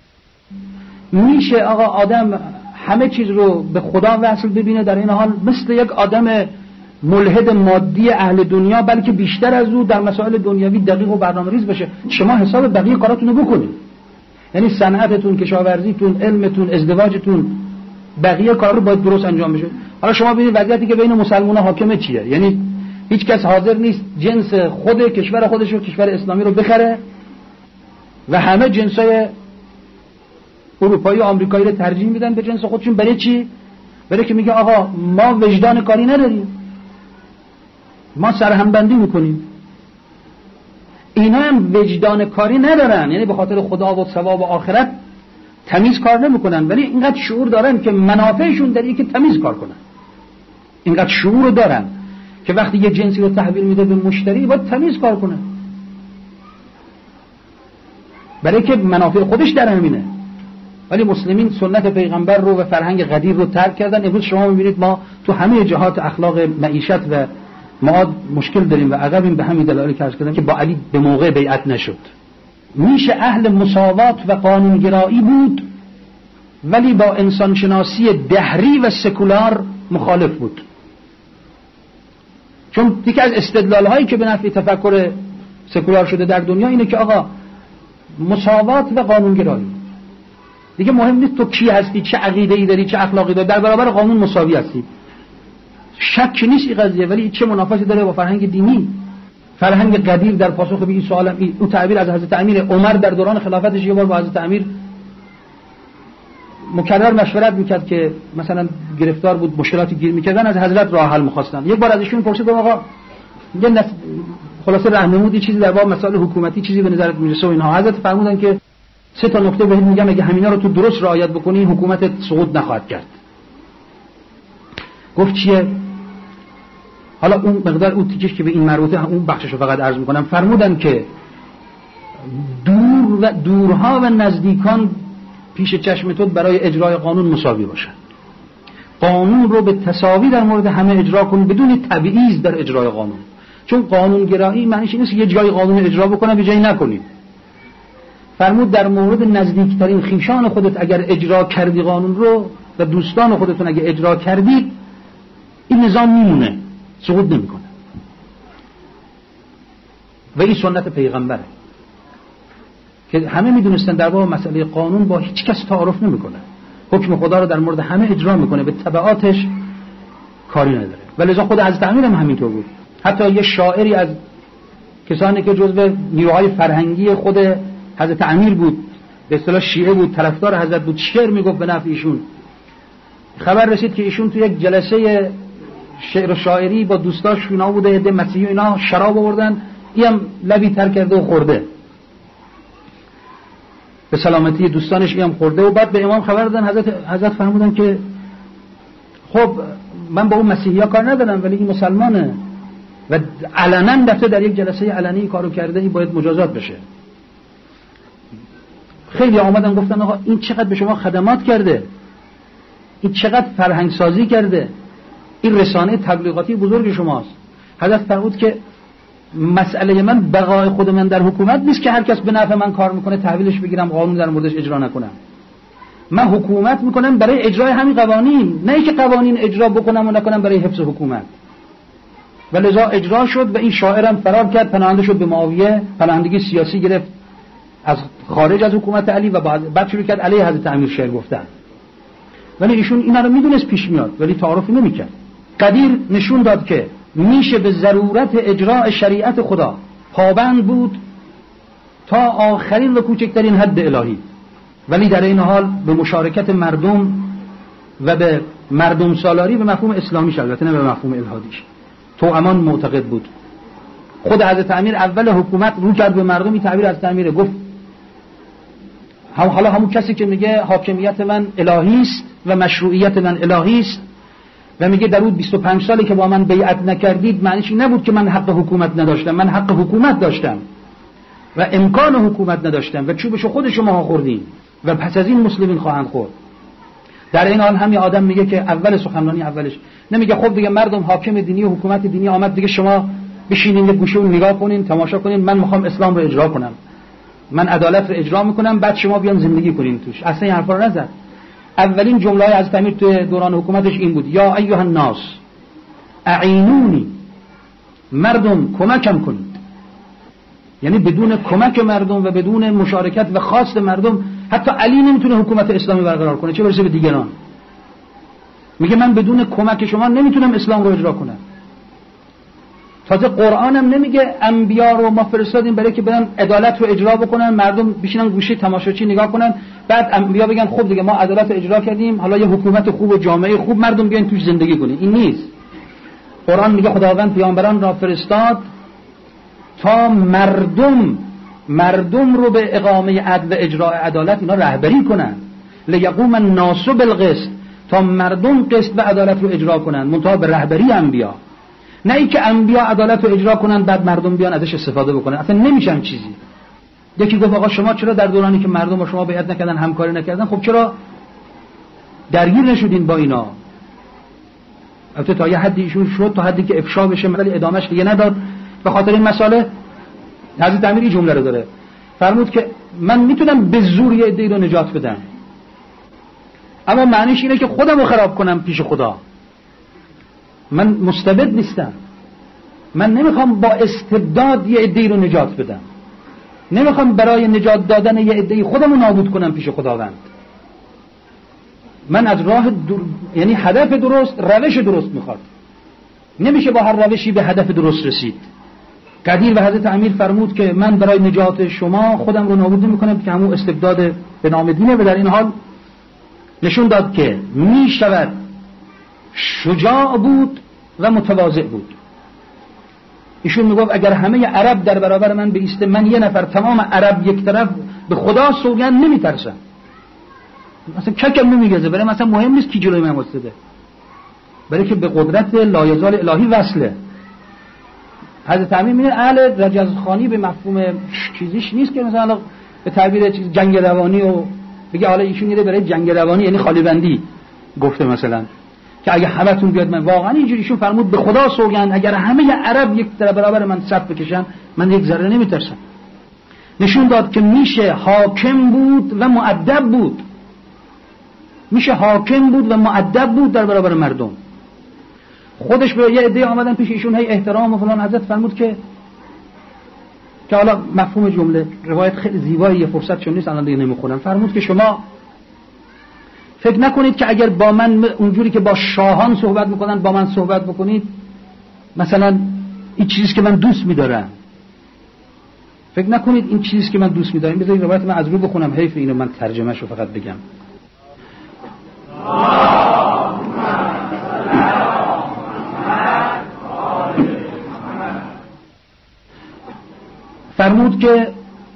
میشه آقا آدم همه چیز رو به خدا وصل ببینه، در این حال مثل یک آدم ملحد مادی اهل دنیا، بلکه بیشتر از او در مسائل دنیوی دقیق و برنامه‌ریز بشه. شما حساب بقیه کاراتون رو بکنید، یعنی صنعتتون، کشاورزیتون، علمتون، ازدواجتون، بقیه کار رو باید درست انجام بشه. حالا شما ببینید وضعیتی که بین مسلمان‌ها حاکمه چیه، یعنی هیچ کس حاضر نیست جنس خود کشور خودش رو، کشور اسلامی رو بخره و همه جنسای اروپایی و آمریکایی رو ترجیح میدن به جنس خودشون. برای چی؟ برای که میگه آقا ما وجدان کاری نداریم، ما سرهمبندی میکنیم. اینا هم وجدان کاری ندارن، یعنی به خاطر خدا و ثواب و آخرت تمیز کار نمیکنن، ولی اینقدر شعور دارن که منافعشون در اینه که تمیز کار کنن. اینقدر شعور دارن که وقتی یه جنسی رو تحویل میده به مشتری باید تمیز کار کنه، برای که منافع خودش در همینه. ولی مسلمین سنت پیغمبر رو و فرهنگ قدیر رو ترک کردن. امروز شما می‌بینید ما تو همه جهات اخلاق معیشت و معاد مشکل داریم و عقبیم به همین دلایلی که عرض کردم که با علی به موقع بیعت نشد. میشه اهل مساوات و قانونگرایی بود ولی با انسانشناسی دهری و سکولار مخالف بود، چون یکی از استدلال‌هایی که به نفع تفکر سکولار شده در دنیا اینه که آقا مساوات و قانونگرایی دیگه مهم نیست تو کی هستی، چه عقیده‌ای داری، چه اخلاقی داری، در برابر قانون مساوی هستی. شک نیست این قضیه، ولی چه منافاتی داره با فرهنگ دینی؟ فرهنگ قدیر در پاسخ به این سوال این تعبیر از حضرت امیر عمر در دوران خلافتش یه بار با حضرت امیر مکرر مشورت میکرد که مثلا گرفتار بود، مشکلاتی گیر میکردن، از حضرت راه حل می‌خواستن. یک بار از ایشون پرسید آقا یه خلاصه راهنمودی چیزی در باب مسائل حکومتی چیزی به نظرت میرسه و اینها. حضرت فرمودن که 3 تا نکته بهت میگم، اگه همینا رو تو درست رعایت بکنی حکومتت سقوط نخواهد کرد. گفت چیه؟ حالا اون مقدار اون تیکش که به این مربوطه اون بخشش رو فقط عرض میکنم. فرمودن که دورها و نزدیکان پیش چشم تو برای اجرای قانون مساوی باشن. قانون رو به تساوی در مورد همه اجرا کن بدون تبعیض در اجرای قانون، چون قانونگرایی معنیش این نیست که یه جای قانون اجرا بکنم یه جایی نکنیم. فرمود در مورد نزدیکترین خویشان خودت اگر اجرا کردی قانون رو و دوستان خودتون اگر اجرا کردید این نظام میمونه، سقوط نمیکنه. و این سنت پیغمبره که همه میدونستن در باب مسئله قانون با هیچ کس تعارف نمیکنه، حکم خدا رو در مورد همه اجرا میکنه، به تبعاتش کاری نداره. و لذا خود حضرت امیر هم همینطور بود. حتی یه شاعری از کسانی که جزو نیروهای فرهنگی خود حضرت امیر بود، به اصطلاح شیعه بود، طرفدار حضرت بود، شعر میگفت به نفع ایشون. خبر رسید که ایشون تو یک جلسه شعر و شاعری با دوستاش اینا بوده، عده مسیحی و اینا شراب آوردن، اینم لبی تر کرده و خورده، به سلامتی دوستانش اینم خورده. و بعد به امام خبر دادن. حضرت فرمودن که خب من با اون مسیحی‌ها کار ندارم ولی این مسلمانه و علنا دفعه در یک جلسه علنی کارو کرده، این باید مجازات بشه. خیلی آمدن گفتن آقا این چقدر به شما خدمات کرده، این چقدر فرهنگ سازی کرده، این رسانه تبلیغاتی بزرگ شماست. حضرت فرمود که مسئله من بقای خود من در حکومت نیست که هر کس به نفع من کار میکنه تحویلش بگیرم قانون در موردش اجرا نکنم. من حکومت میکنم برای اجرای همین قوانین، نه اینکه قوانین اجرا بکنم و نکنم برای حفظ حکومت. و لذا اجرا شد و این شاعرم فرار کرد، پناهنده شد به معاویه، پناهندگی سیاسی گرفت از خارج از حکومت علی و بعد شروع کرد علیه حضرت امیر شعر گفتن. ولی ایشون اینا رو میدونست پیش میاد ولی تعارفی نمیکرد. قدیر نشون داد که میشه به ضرورت اجراء شریعت خدا پابند بود تا آخرین و کوچکترین حد الهی، ولی در این حال به مشارکت مردم و به مردم سالاری به مفهوم اسلامیش، البته نه به مفهوم الحادیش. توامان معتقد بود. خود حضرت امیر اول حکومت رو کرد به مردم، این تعبیر از امیر گفت حالا همون کسی که میگه حاکمیت من الهی است و مشروعیت من الهی است و میگه در اون 25 سالی که با من بیعت نکردید معنیش این نبود که من حق حکومت نداشتم، من حق حکومت داشتم و امکان حکومت نداشتم و چوبشو خود شما خوردین و پس از این مسلمین خواهند خورد. در این حال همین آدم میگه که اول سخنرانی اولش نمیگه خب دیگه مردم حاکم دینی و حکومت دینی آمد دیگه شما بشینین یه گوشه اون نگاه کنین تماشا کنین، من میخوام اسلام رو اجرا کنم، من عدالت رو اجرا میکنم، بعد شما بیان زندگی کنین توش. اصلا این حرفا رو نزد. اولین جمله های از امیر تو دوران حکومتش این بود: یا ایها الناس اعینونی، مردم کمکم کنید. یعنی بدون کمک مردم و بدون مشارکت و خواست مردم حتی علی نمیتونه حکومت اسلامی برقرار کنه، چه برسه به دیگران. میگه من بدون کمک شما نمیتونم اسلام رو اجرا کنم. تازه قرآن هم نمیگه انبیا رو ما فرستادیم برای که برن عدالت رو اجرا بکنن، مردم بشینن گوشه تماشاچی نگاه کنن، بعد انبیا بگن خب دیگه ما عدالت رو اجرا کردیم، حالا یه حکومت خوب و جامعه خوب مردم بیان توش زندگی کنن. این نیست. قرآن میگه خداوند پیامبران را فرستاد تا مردم رو به اقامه عدل و اجرای عدالت اینا رهبری کنن. لیقوم الناس بالقسط، تا مردم قسط و عدالت رو اجرا کنن، منتها به رهبری انبیا. نه ای که انبیا عدالت رو اجرا کنن بعد مردم بیان ازش استفاده بکنن. اصلا نمیشن چیزی. یکی گفت آقا شما چرا در دورانی که مردم با شما بیعت نکردن همکاری نکردن، خب چرا درگیر نشدین با اینا؟ البته تا یه حدی ایشون شد، تا حدی که افشا بشه، ولی ادامهش دیگه نداد. به خاطر این مسئله حضرت امیر این جمله رو داره، فرمود که من میتونم به زور یه عده‌ای رو نجات بدم، اما معنیش اینه که خودم رو خراب کنم پیش خدا. من مستبد نیستم، من نمیخوام با استبداد یه عده‌ای رو نجات بدم، نمیخوام برای نجات دادن یه عده‌ای خودم رو نابود کنم پیش خداوند. من از راه یعنی هدف درست، روش درست میخواد، نمیشه با هر روشی به هدف درست رسید. قدیر و حضرت امیر فرمود که من برای نجات شما خودم رو نابود نمیکنم، که همون استبداد به نام دینه. و در این حال نشون داد که میشود شجاع بود و متواضع بود. ایشون میگفت اگر همه عرب در برابر من بایسته، من یه نفر تمام عرب یک طرف، به خدا سوگند نمیترسم، مثلا ککم نمیگزه، برای مثلا مهم نیست کی جلوی من واسطه، برای که به قدرت لایزال الهی وصله. حضرت امیر میگه اهل رجزخانی به مفهوم چیزیش نیست که مثلا به تعبیر چیز جنگ روانی و بگه حالا ایشون میره برای جنگ روانی، یعنی خالی بندی گفته مثلا که اگه همتون بیاد، من واقعا اینجوریشون فرمود به خدا سوگند اگر همه عرب یک طرف برابر من صف بکشن، من یک ذره نمیترسم. نشون داد که میشه حاکم بود و مؤدب بود، میشه حاکم بود و مؤدب بود در برابر مردم. خودش به یه عده آمدن پیش ایشون، هی احترام و فلان، حضرت فرمود که حالا مفهوم جمله روایت خیلی زیبایی، یه فرصت چون نیست الان دیگه نمیخونم. فرمود که شما فکر نکنید که اگر با من اونجوری که با شاهان صحبت میکنن با من صحبت بکنید، مثلا این چیزی که من دوست میدارم. فکر نکنید این چیزی که من دوست میدارم. بذارید روایت من از رو بخونم، حیف اینو من ترجمه‌شو فقط بگم. فرمود که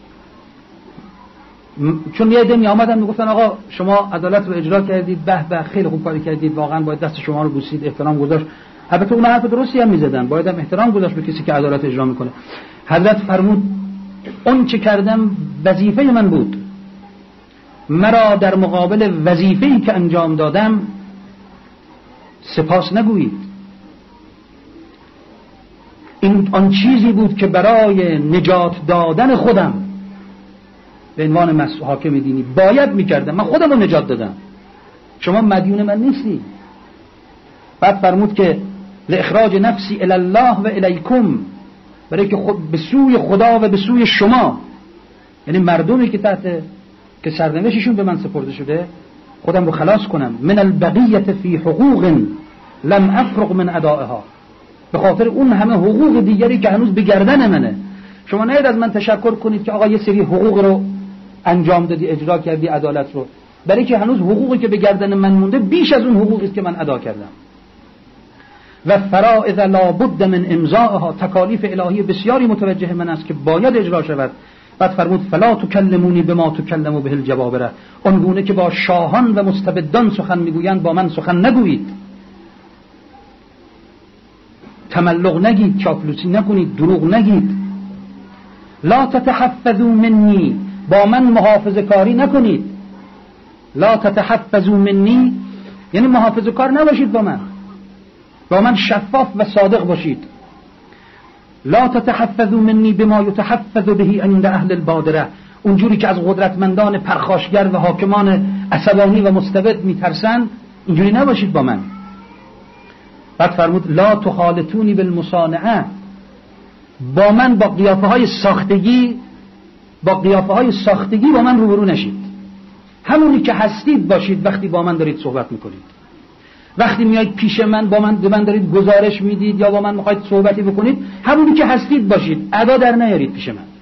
چون یه عده می آمدن میگفتن آقا شما عدالت رو اجرا کردید، به به خیلی خوب کاری کردید، واقعا باید دست شما رو بوسید، احترام گذاشت. البته اون حرف درستی هم میزدن، باید هم احترام گذاشت به کسی که عدالت اجرا میکنه. حضرت فرمود اون چه کردم وظیفه من بود، مرا در مقابل وظیفه‌ای که انجام دادم سپاس نگویید. این آن چیزی بود که برای نجات دادن خودم به عنوان حاکم دینی باید میکردم، من خودم رو نجات دادم، شما مدیون من نیستی. بعد فرمود که لاخراج نفسی الی الله و الیکم، برای که خود به سوی خدا و به سوی شما، یعنی مردمی که که سرنوشتشون به من سپرده شده، خودم رو خلاص کنم. من البقیة فی حقوق لم افرغ من ادائها، به خاطر اون همه حقوق دیگری که هنوز به گردن منه. شما نهید از من تشکر کنید که آقا یه سری حقوق رو انجام دادی، اجرا کردی عدالت رو، برای که هنوز حقوقی که به گردن من مونده بیش از اون حقوقی است که من ادا کردم. و فرائض لا بد من امضائها، تکالیف الهی بسیاری متوجه من است که باید اجرا شود. بعد فرمود فلا تکلمونی بما تکلموا به الجبابره، اونگونه که با شاهان و مستبدان سخن میگویند با من سخن نگویید، تملق نگید، چاپلوسی نکنید، دروغ نگید. لا تتحفظوا منی، با من محافظه کاری نکنید. لا تتحفظوا منی یعنی محافظه کار نباشید با من شفاف و صادق باشید. لا تتحفظوا منی بما یتحفظ به عند اهل البادره، اونجوری که از قدرتمندان پرخاشگر و حاکمان عصبانی و مستبد میترسن، اینجوری نباشید با من. بعد فرمود لا تخالطونی بالمصانعه، با من با قیافه های ساختگی با من روبرو نشید. همونی که هستید باشید وقتی با من دارید صحبت میکنید. وقتی میایید پیش من به من دارید گزارش میدید یا با من میخواید صحبتی بکنید، همونی که هستید باشید، ادا در نیارید پیش من.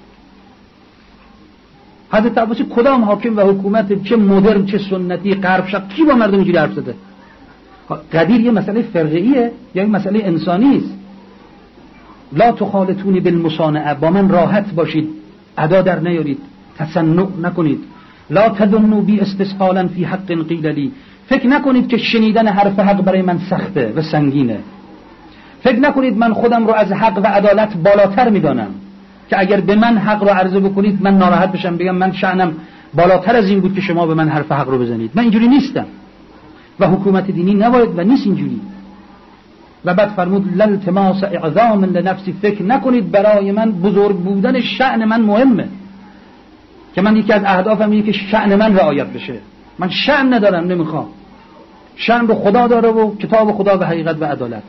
حضرت عباسی کدام حاکم و حکومت، چه مدرن چه سنتی، غرب شرق، کی با مردم اینجوری حرف زده؟ قدیر یه مسئله فرقه‌ایه یا یه مسئله انسانی است. لا تخالطونی بالمصانعه، با من راحت باشید، ادا در نیارید، تصنع نکنید. لا تظنوا بی استثقالا فی حق قیل لی، فکر نکنید که شنیدن حرف حق برای من سخته و سنگینه. فکر نکنید من خودم رو از حق و عدالت بالاتر میدانم. که اگر به من حق رو عرضه بکنید من ناراحت بشم، بگم من شأنم بالاتر از این بود که شما به من حرف حق رو بزنید. من اینجوری نیستم و حکومت دینی نباید و نیست اینجوری. و بعد فرمود لالتماس اعظام لنفسی، فکر نکنید برای من بزرگ بودن شأن من مهمه که من یکی از اهدافم اینه که شأن من رعایت بشه. من شأن ندارم، نمیخوام. شأن رو خدا داره و کتاب خدا و حقیقت و عدالت.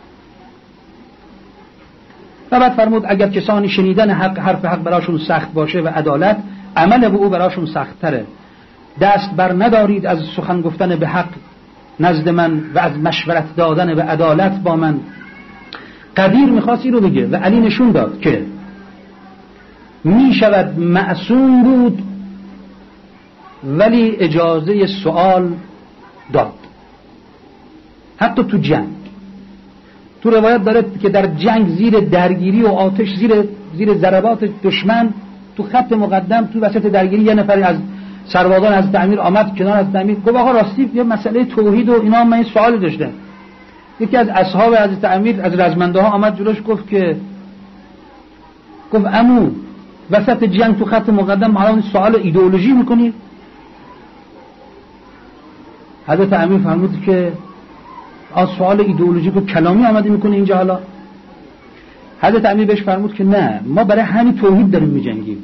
و بعد فرمود اگر کسانی شنیدن حرف حق براشون سخت باشه و عدالت، عمل به او براشون سخت تره. دست بر ندارید از سخن گفتن به حق نزد من و از مشورت دادن به عدالت با من. قدیر میخواست این رو بگه و علی نشون داد که میشود معصوم بود ولی اجازه سوال داد، حتی تو جنگ. تو روایت داره که در جنگ زیر درگیری و آتش، زیر ضربات دشمن، تو خط مقدم تو وسط درگیری یه نفری از سربازان از تعمیر آمد کنار از تعمیر، گفت آقا راستی یه مسئله توحید و اینا من این سوالی داشتم. یکی از اصحاب از تعمیر از رزمنده ها آمد جلوش گفت عمو وسط جنگ تو خط مقدم حالا سوال ایدئولوژی میکنی؟ حضرت امیر فرمود که سوال ایدئولوژیک و کلامی آمده میکنه اینجا. حالا حضرت امیر بهش فرمود که نه، ما برای همین توحید داریم میجنگیم،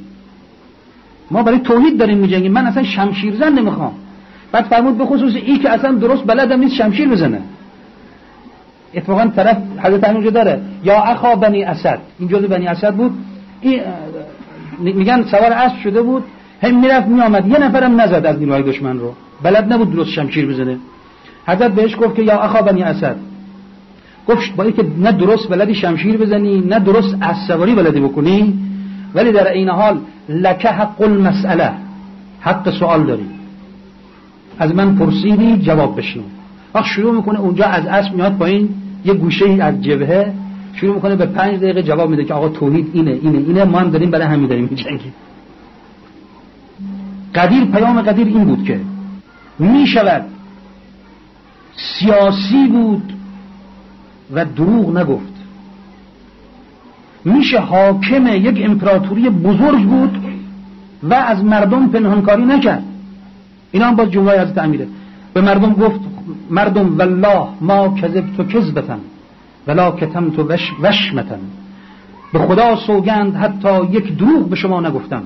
من اصلا شمشیر زن نمیخوام. بعد فرمود به خصوص این که اصلا درست بلدم نیست شمشیر بزنه. اتفاقا طرف حضرت امیر داره یا اخا بنی اسد، این جزء بنی اسد بود، این میگن سوار اسب شده بود، هم میرفت میآمد، یه نفرم نزد از نیروهای دشمن رو، بلد نبود درست شمشیر بزنه. حضرت بهش گفت که یا اخا بنی اسد، گفت با اینکه نه درست بلدی شمشیر بزنی نه درست اسب سواری بلدی بکنی، ولی در این حال لک حق المسئله، حق سوال داری، از من پرسیدی جواب بشنو. وقت شروع میکنه اونجا از اسب میاد پایین، یه گوشه از جبهه شروع میکنه به 5 دقیقه جواب میده که آقا توحید اینه، ما هم داریم برای همین داریم میجنگیم. قدیر، پیام قدیر این بود که میشود سیاسی بود و دروغ نگفت، میشه حاکم یک امپراتوری بزرگ بود و از مردم پنهانکاری نکرد. اینا هم باز جمله از تعمیره. به مردم گفت مردم والله ما کذبت کذبتا ولا کتمت وشمتا، به خدا سوگند حتی یک دروغ به شما نگفتم.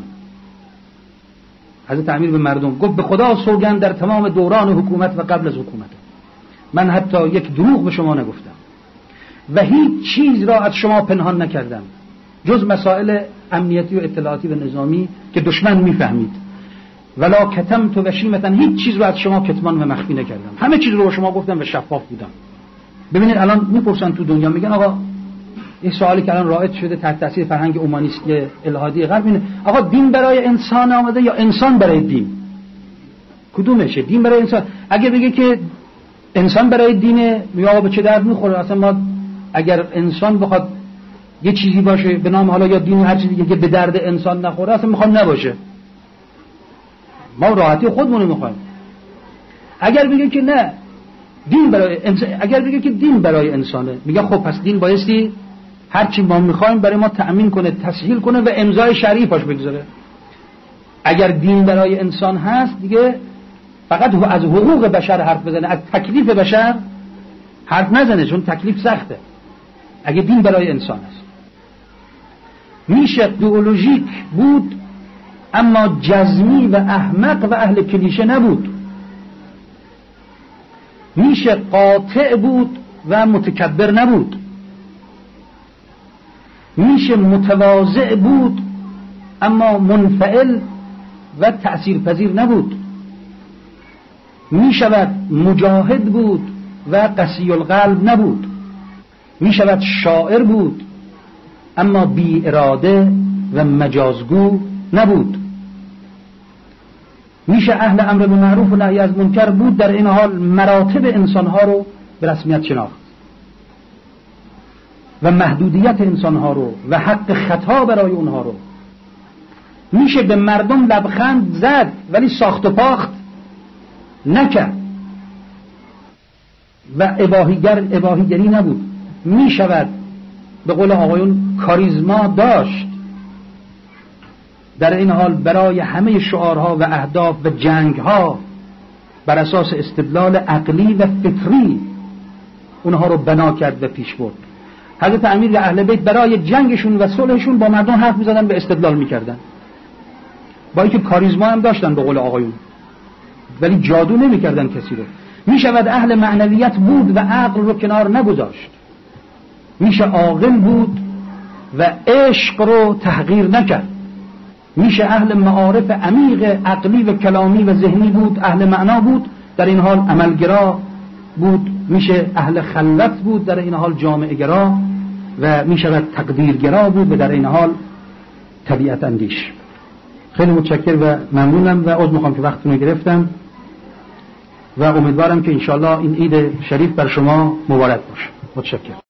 حضرت امیر به مردم گفت به خدا سوگند در تمام دوران حکومت و قبل از حکومت من حتی یک دروغ به شما نگفتم و هیچ چیز را از شما پنهان نکردم جز مسائل امنیتی و اطلاعاتی و نظامی که دشمن میفهمید. ولا کتمت وشیمتا، هیچ چیز را از شما کتمان و مخفی نکردم، همه چیز رو به شما گفتم و شفاف بودم. ببینید الان میپرسن تو دنیا، میگن آقا این سوالی که الان رایج شده تحت تاثیر فرهنگ اومانیستی الهادی غرب اینه، آقا دین برای انسان آمده یا انسان برای دین؟ کدومشه؟ دین برای انسان. اگه بگه که انسان برای دینه، میگه به چه درد میخوره؟ اصلا ما اگر انسان بخواد یه چیزی باشه به نام حالا یا دین هر چیزی که به درد انسان نخوره اصلا میخوام نباشه، ما راحتی خودمون میخوایم. اگر بگه که نه دین برای انسان، اگر بگه که دین برای انسانه، میگه خب پس دین بایستی هر چی ما میخوایم برای ما تأمین کنه، تسهیل کنه و امضای شرعی پاش بگذاره. اگر دین برای انسان هست دیگه فقط از حقوق بشر حرف بزنه، از تکلیف بشر حرف نزنه، چون تکلیف سخته. اگه دین برای انسان است میشه ایدئولوژیک بود اما جزمی و احمق و اهل کلیشه نبود، میشه قاطع بود و متکبر نبود، میشه متواضع بود اما منفعل و تأثیرپذیر نبود، میشود مجاهد بود و قسی القلب نبود، میشود شاعر بود اما بی اراده و مجازگو نبود، میشه اهل امر بالمعروف و نهی از منکر بود، در این حال مراتب انسانها رو به رسمیت شناخت و محدودیت انسانها رو و حق خطا برای اونها رو. میشه به مردم لبخند زد ولی ساخت و پاخت نکرد و اباحیگری نبود. میشود به قول آقایون کاریزما داشت در این حال برای همه شعارها و اهداف و جنگها بر اساس استدلال عقلی و فطری اونها رو بنا کرد و پیش برد. حضرت امیر و اهل بیت برای جنگشون و صلحشون با مردم حرف می‌زدن و استدلال می‌کردن، با اینکه کاریزما هم داشتن به قول آقایون، ولی جادو نمی‌کردن کسی رو. میشود اهل معنویت بود و عقل رو کنار نگذاشت، میشه عاقل بود و عشق رو تحقیر نکرد، میشه اهل معارف عمیق عقلی و کلامی و ذهنی بود، اهل معنا بود، در این حال عملگرا بود، میشه اهل خلوت بود، در این حال جامعه گرا، و میشود تقدیرگرا بود و در این حال طبیعت اندیش. خیلی متشکرم و ممنونم و عذر میخوام که وقتتون رو گرفتم و امیدوارم که انشالله این عید شریف بر شما مبارک باشه. متشکرم.